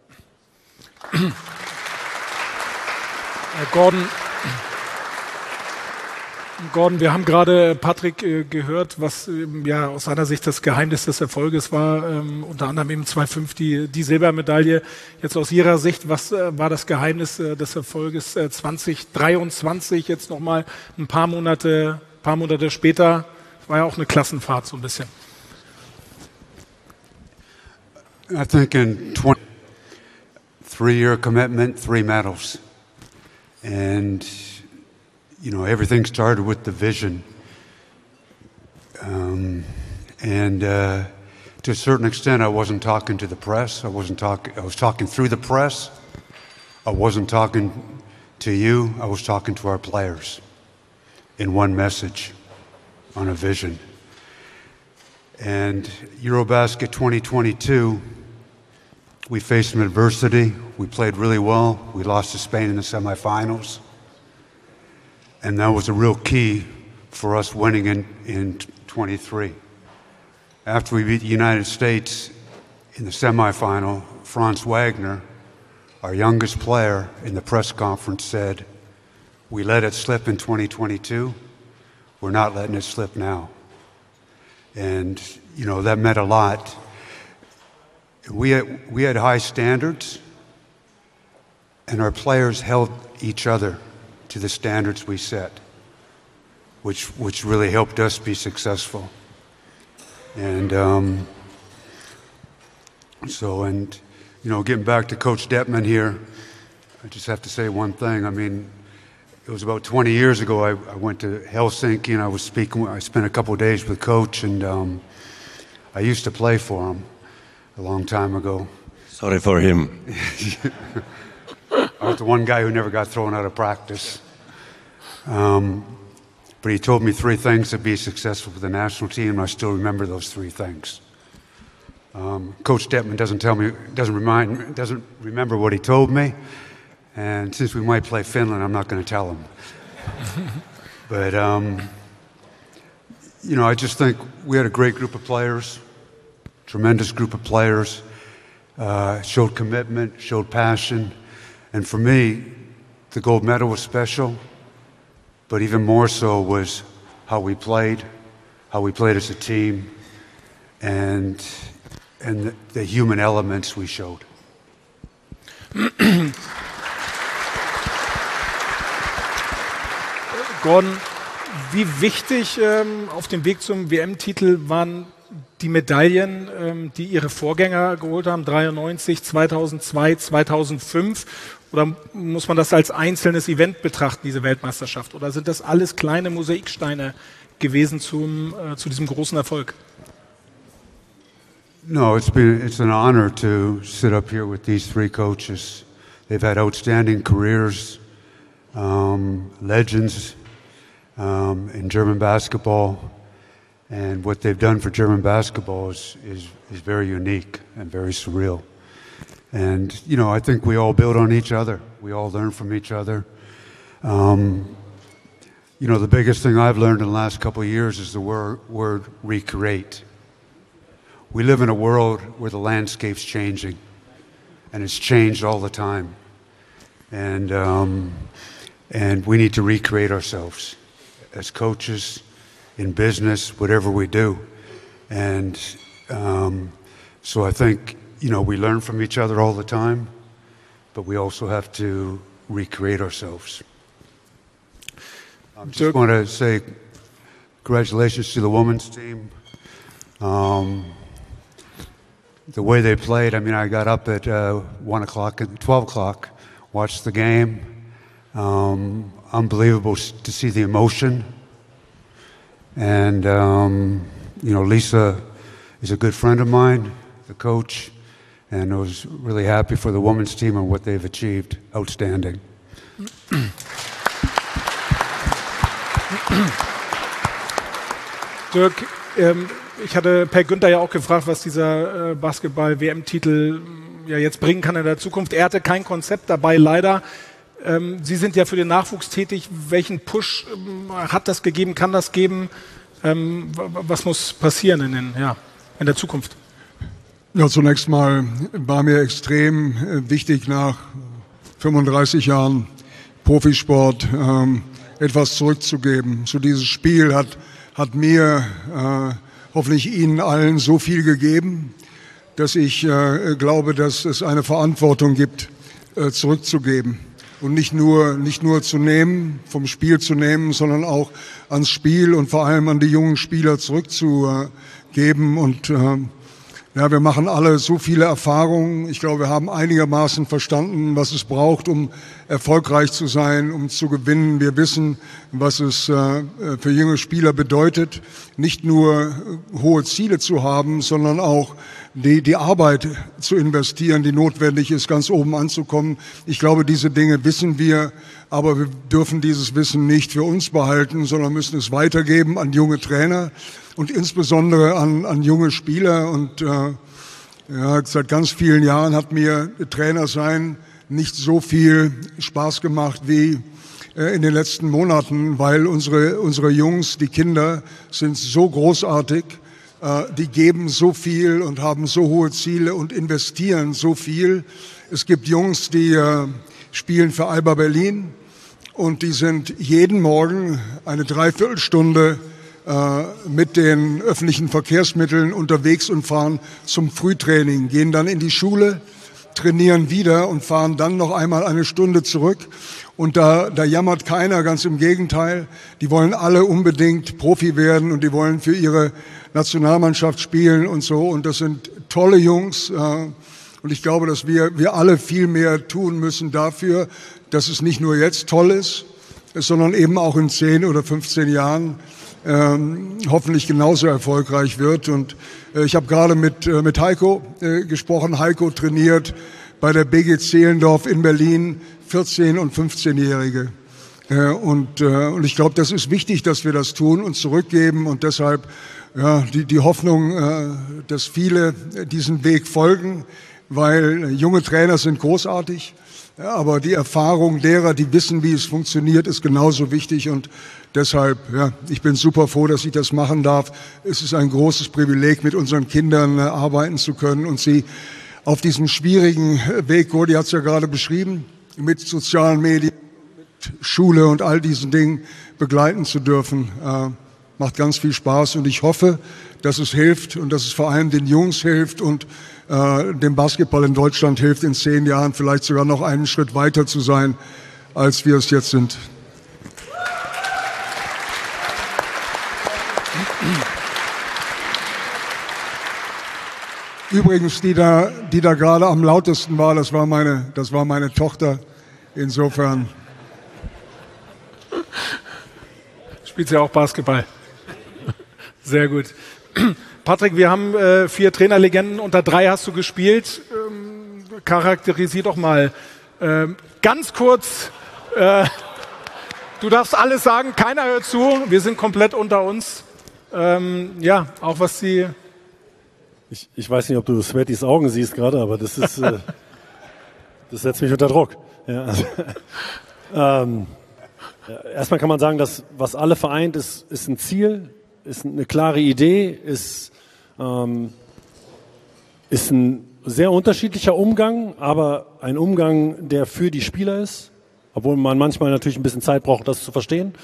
Gordon, wir haben gerade Patrick gehört, was ja aus seiner Sicht das Geheimnis des Erfolges war, unter anderem eben 2,5 die Silbermedaille. Jetzt aus Ihrer Sicht, was war das Geheimnis des Erfolges 2023, jetzt nochmal ein paar Monate später? War ja auch eine Klassenfahrt so ein bisschen. I think in 3-year commitment, 3 medals. And you know, everything started with the vision. To a certain extent, I wasn't talking to the press. I was talking through the press. I wasn't talking to you. I was talking to our players in one message on a vision. And Eurobasket 2022, we faced some adversity. We played really well. We lost to Spain in the semifinals. And that was a real key for us winning in 23. After we beat the United States in the semifinal, Franz Wagner, our youngest player, in the press conference said, "We let it slip in 2022. We're not letting it slip now." And, you know, that meant a lot. We had high standards, and our players held each other to the standards we set, which really helped us be successful. And you know, getting back to Coach Detman here, I just have to say one thing. I mean, it was about 20 years ago. I went to Helsinki and I spent a couple of days with Coach, and I used to play for him a long time ago. Sorry for him. I was the one guy who never got thrown out of practice. But he told me 3 things to be successful for the national team, and I still remember those 3 things. Coach Detman doesn't remember what he told me, and since we might play Finland, I'm not going to tell him. But you know, I just think we had a great group of players, tremendous group of players, showed commitment, showed passion, and for me, the gold medal was special. But even more so was how we played as a team, and the human elements we showed. Gordon, wie wichtig auf dem Weg zum WM-Titel waren die Medaillen, die Ihre Vorgänger geholt haben, 93, 2002, 2005? Oder muss man das als einzelnes Event betrachten, diese Weltmeisterschaft? Oder sind das alles kleine Mosaiksteine gewesen zu diesem großen Erfolg? No, it's an honor to sit up here with these 3 coaches. They've had outstanding careers, legends in German basketball, and what they've done for German basketball is very unique and very surreal. And, you know, I think we all build on each other. We all learn from each other. You know, the biggest thing I've learned in the last couple of years is the word recreate. We live in a world where the landscape's changing, and it's changed all the time. And we need to recreate ourselves as coaches, in business, whatever we do. And so I think, you know, we learn from each other all the time, but we also have to recreate ourselves. I just want to say congratulations to the women's team. The way they played, I mean, I got up at 1 o'clock and 12 o'clock, watched the game. Unbelievable to see the emotion. And, Lisa is a good friend of mine, the coach, and I was really happy for the women's team and what they've achieved. Outstanding. Dirk, ich hatte Per Günther ja auch gefragt, was dieser Basketball-WM-Titel ja jetzt bringen kann in der Zukunft. Er hatte kein Konzept dabei, leider. Sie sind ja für den Nachwuchs tätig. Welchen Push hat das gegeben, kann das geben? Was muss passieren in der Zukunft? Ja, zunächst mal war mir extrem wichtig, nach 35 Jahren Profisport etwas zurückzugeben. So dieses Spiel hat mir, hoffentlich Ihnen allen, so viel gegeben, dass ich glaube, dass es eine Verantwortung gibt, zurückzugeben. Und nicht nur zu nehmen, vom Spiel zu nehmen, sondern auch ans Spiel und vor allem an die jungen Spieler zurückzugeben. Und wir machen alle so viele Erfahrungen. Ich glaube, wir haben einigermaßen verstanden, was es braucht, um erfolgreich zu sein, um zu gewinnen. Wir wissen, was es für junge Spieler bedeutet, nicht nur hohe Ziele zu haben, sondern auch die Arbeit zu investieren, die notwendig ist, ganz oben anzukommen. Ich glaube, diese Dinge wissen wir, aber wir dürfen dieses Wissen nicht für uns behalten, sondern müssen es weitergeben an junge Trainer und insbesondere an junge Spieler. Und seit ganz vielen Jahren hat mir Trainer sein nicht so viel Spaß gemacht wie in den letzten Monaten, weil unsere Jungs, die Kinder, sind so großartig. Die geben so viel und haben so hohe Ziele und investieren so viel. Es gibt Jungs, die spielen für Alba Berlin und die sind jeden Morgen eine Dreiviertelstunde mit den öffentlichen Verkehrsmitteln unterwegs und fahren zum Frühtraining, gehen dann in die Schule, trainieren wieder und fahren dann noch einmal eine Stunde zurück. Und da jammert keiner, ganz im Gegenteil. Die wollen alle unbedingt Profi werden und die wollen für ihre Nationalmannschaft spielen und so. Und das sind tolle Jungs. Und ich glaube, dass wir alle viel mehr tun müssen dafür, dass es nicht nur jetzt toll ist, sondern eben auch in 10 oder 15 Jahren hoffentlich genauso erfolgreich wird. Und ich habe gerade mit Heiko gesprochen. Heiko trainiert bei der BG Zehlendorf in Berlin 14- und 15-Jährige. Und ich glaube, das ist wichtig, dass wir das tun und zurückgeben. Und deshalb die Hoffnung, dass viele diesen Weg folgen, weil junge Trainer sind großartig. Ja, aber die Erfahrung derer, die wissen, wie es funktioniert, ist genauso wichtig. Und deshalb, ich bin super froh, dass ich das machen darf. Es ist ein großes Privileg, mit unseren Kindern arbeiten zu können und sie auf diesem schwierigen Weg, Gordi hat es ja gerade beschrieben, mit sozialen Medien, mit Schule und all diesen Dingen begleiten zu dürfen. Macht ganz viel Spaß und ich hoffe, dass es hilft und dass es vor allem den Jungs hilft und dem Basketball in Deutschland hilft, in 10 Jahren vielleicht sogar noch einen Schritt weiter zu sein, als wir es jetzt sind. Übrigens, die da gerade am lautesten war, das war meine Tochter. Insofern. Spielt sie auch Basketball? Sehr gut. Patrick, wir haben 4 Trainerlegenden, unter 3 hast du gespielt. Charakterisier doch mal ganz kurz. Du darfst alles sagen, keiner hört zu. Wir sind komplett unter uns. Auch was die... Ich weiß nicht, ob du Svettis Augen siehst gerade, aber das ist, das setzt mich unter Druck. Ja, also, erstmal kann man sagen, dass was alle vereint, ist ein Ziel, ist eine klare Idee, ist ein sehr unterschiedlicher Umgang, aber ein Umgang, der für die Spieler ist, obwohl man manchmal natürlich ein bisschen Zeit braucht, das zu verstehen.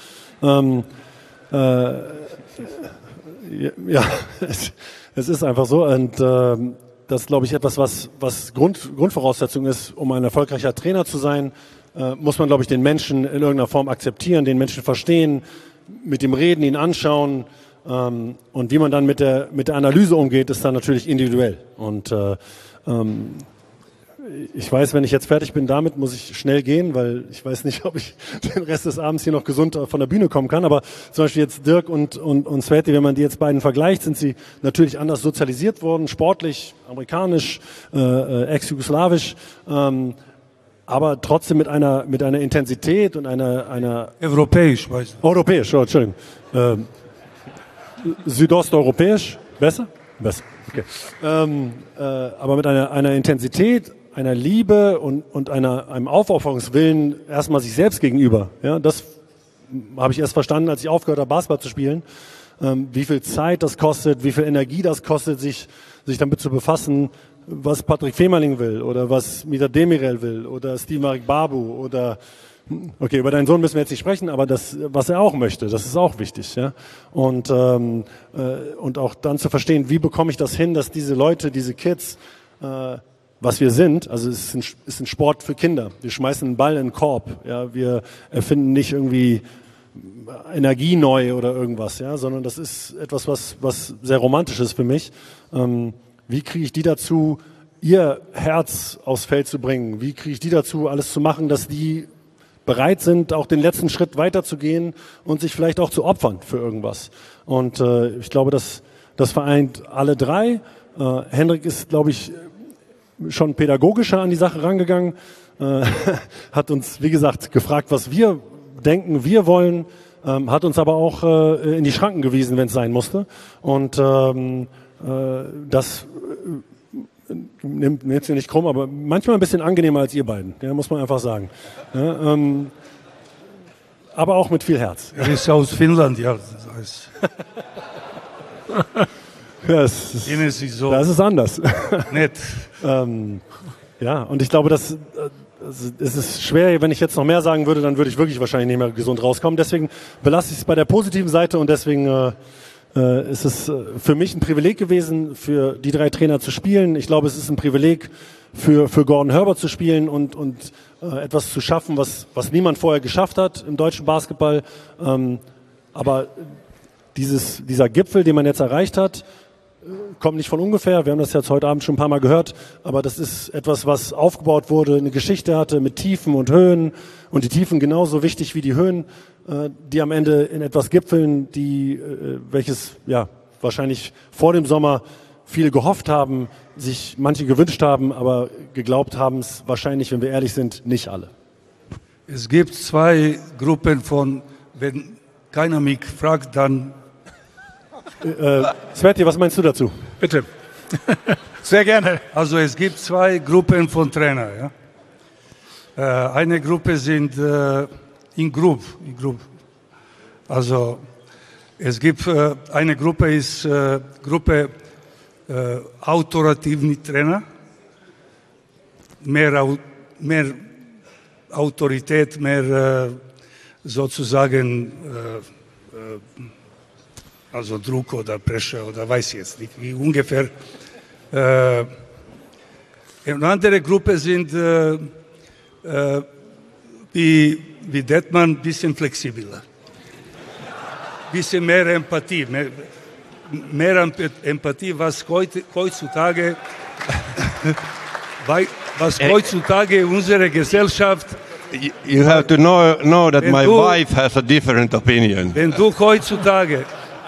Es ist einfach so und das ist, glaube ich, etwas, was Grundvoraussetzung ist, um ein erfolgreicher Trainer zu sein, muss man, glaube ich, den Menschen in irgendeiner Form akzeptieren, den Menschen verstehen, mit ihm reden, ihn anschauen und wie man dann mit der Analyse umgeht, ist dann natürlich individuell. Und ich weiß, wenn ich jetzt fertig bin damit, muss ich schnell gehen, weil ich weiß nicht, ob ich den Rest des Abends hier noch gesund von der Bühne kommen kann. Aber zum Beispiel jetzt Dirk und Sveti, wenn man die jetzt beiden vergleicht, sind sie natürlich anders sozialisiert worden, sportlich, amerikanisch, ex-jugoslawisch, aber trotzdem mit einer Intensität und einer Europäisch, weißt du. Europäisch, oh, Entschuldigung. Südosteuropäisch, besser? Besser, okay. Aber mit einer Intensität, einer Liebe und einem Aufopferungswillen erstmal sich selbst gegenüber. Ja, das habe ich erst verstanden, als ich aufgehört habe, Basketball zu spielen. Wie viel Zeit das kostet, wie viel Energie das kostet, sich damit zu befassen, was Patrick Femerling will oder was Mida Demirel will oder Steve-Marik Babu oder okay, über deinen Sohn müssen wir jetzt nicht sprechen, aber das, was er auch möchte, das ist auch wichtig, ja. Und auch dann zu verstehen, wie bekomme ich das hin, dass diese Leute, diese Kids, was wir sind, also es ist ein Sport für Kinder. Wir schmeißen einen Ball in den Korb, ja. Wir erfinden nicht irgendwie Energie neu oder irgendwas, ja, sondern das ist etwas, was sehr romantisch ist für mich. Wie kriege ich die dazu, ihr Herz aufs Feld zu bringen? Wie kriege ich die dazu, alles zu machen, dass die bereit sind, auch den letzten Schritt weiterzugehen und sich vielleicht auch zu opfern für irgendwas. Und ich glaube, das vereint alle drei. Henrik ist, glaube ich, schon pädagogischer an die Sache rangegangen, hat uns, wie gesagt, gefragt, was wir denken, wir wollen, hat uns aber auch in die Schranken gewiesen, wenn es sein musste. Und das nimmt mir jetzt nicht krumm, aber manchmal ein bisschen angenehmer als ihr beiden, ja, muss man einfach sagen. Ja, aber auch mit viel Herz. Er ist aus Finnland, ja. Das ist anders. Nett. Ja, und ich glaube, es ist schwer, wenn ich jetzt noch mehr sagen würde, dann würde ich wirklich wahrscheinlich nicht mehr gesund rauskommen. Deswegen belasse ich es bei der positiven Seite und deswegen ist es für mich ein Privileg gewesen, für die drei Trainer zu spielen. Ich glaube, es ist ein Privileg für Gordon Herbert zu spielen und etwas zu schaffen, was niemand vorher geschafft hat im deutschen Basketball. Aber dieser Gipfel, den man jetzt erreicht hat, kommt nicht von ungefähr. Wir haben das jetzt heute Abend schon ein paar Mal gehört. Aber das ist etwas, was aufgebaut wurde, eine Geschichte hatte mit Tiefen und Höhen. Und die Tiefen genauso wichtig wie die Höhen, die am Ende in etwas gipfeln, welches ja wahrscheinlich vor dem Sommer viele gehofft haben, sich manche gewünscht haben, aber geglaubt haben es wahrscheinlich, wenn wir ehrlich sind, nicht alle. Es gibt zwei Gruppen von, wenn keiner mich fragt, dann... Sveti, was meinst du dazu? Bitte. Sehr gerne. Also es gibt zwei Gruppen von Trainern. Ja? Eine Gruppe sind in Group. Also es gibt eine Gruppe ist Gruppe autorativen Trainer, mehr Autorität, mehr sozusagen also Druck oder Pressure oder weiß ich jetzt nicht, wie ungefähr. Eine andere Gruppe sind wie Detman, ein bisschen flexibler. Bisschen mehr Empathie, mehr Empathie, was heutzutage unsere Gesellschaft. You have to know that my wife has a different opinion. Wenn du heutzutage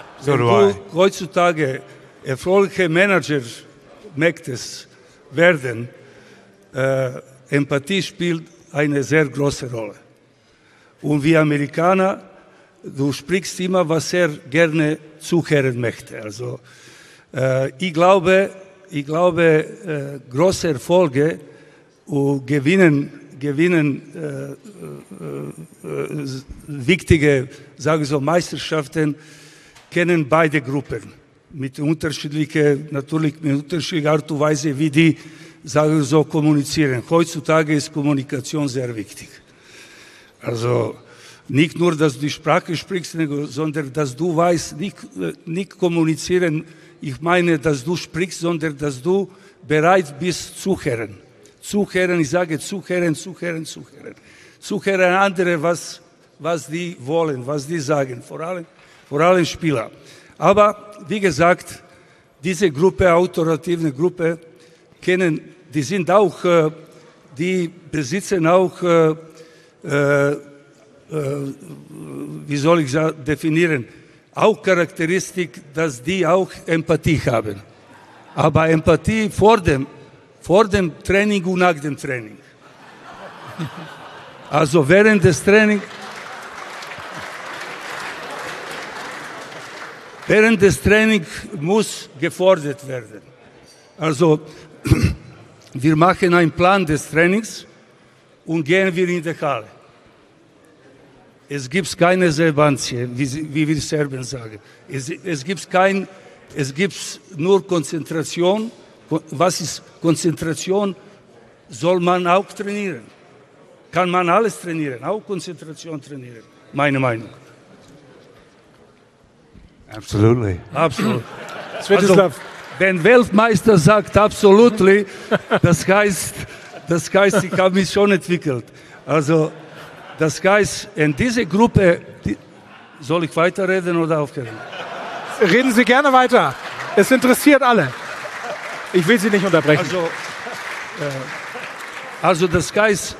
erfolgreiche Manager möchtest werden, Empathie spielt eine sehr große Rolle. Und wie Amerikaner, du sprichst immer, was er gerne zuhören möchte. Also ich glaube, große Erfolge und gewinnen wichtige, sage ich so, Meisterschaften kennen beide Gruppen mit unterschiedlicher Art und Weise, wie die, sage ich so, kommunizieren. Heutzutage ist Kommunikation sehr wichtig. Also nicht nur, dass du die Sprache sprichst, sondern dass du weißt, nicht kommunizieren, ich meine, dass du sprichst, sondern dass du bereit bist zuhören. Zuhören, ich sage zuhören. Zuhören andere, was was die wollen, was die sagen, vor allem Spieler. Aber wie gesagt, diese Gruppe, autorative Gruppe, die sind auch, die besitzen auch, wie soll ich das definieren, auch Charakteristik, dass die auch Empathie haben. Aber Empathie vor dem Training und nach dem Training. Also während des Trainings muss gefordert werden. Also wir machen einen Plan des Trainings und gehen wir in die Halle. Es gibt keine Selbantie, wie wir Serben sagen. Es gibt nur Konzentration. Was ist Konzentration? Soll man auch trainieren. Kann man alles trainieren, auch Konzentration trainieren, meine Meinung. Absolutely. Absolut. Also, wenn Weltmeister sagt absolutely, das heißt, ich habe mich schon entwickelt. Also, das heißt, in dieser Gruppe, soll ich weiterreden oder aufhören? Reden Sie gerne weiter. Es interessiert alle. Ich will Sie nicht unterbrechen. Also das heißt,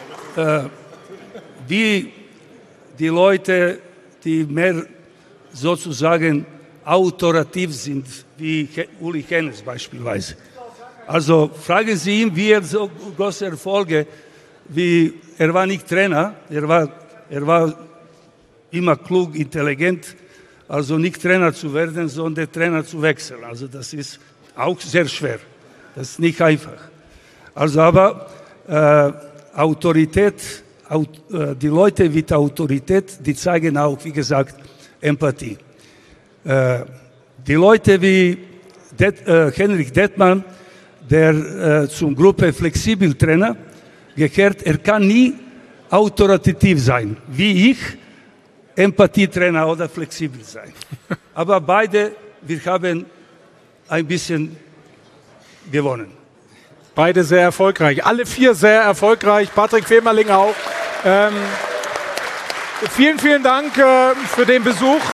wie die Leute, die mehr sozusagen autoritativ sind, wie Uli Hennes beispielsweise. Also fragen Sie ihn, wie er so große Erfolge, er war nicht Trainer, er war immer klug, intelligent, also nicht Trainer zu werden, sondern Trainer zu wechseln. Also das ist auch sehr schwer, das ist nicht einfach. Also aber Autorität, die Leute mit Autorität, die zeigen auch, wie gesagt, Empathie. Die Leute wie Henrik Detmann, der zum Gruppe Flexibel Trainer gehört, er kann nie autoritativ sein, wie ich, Empathietrainer oder flexibel sein. Aber beide, wir haben ein bisschen gewonnen. Beide sehr erfolgreich, alle 4 sehr erfolgreich, Patrick Femerling auch. Vielen, vielen Dank für den Besuch.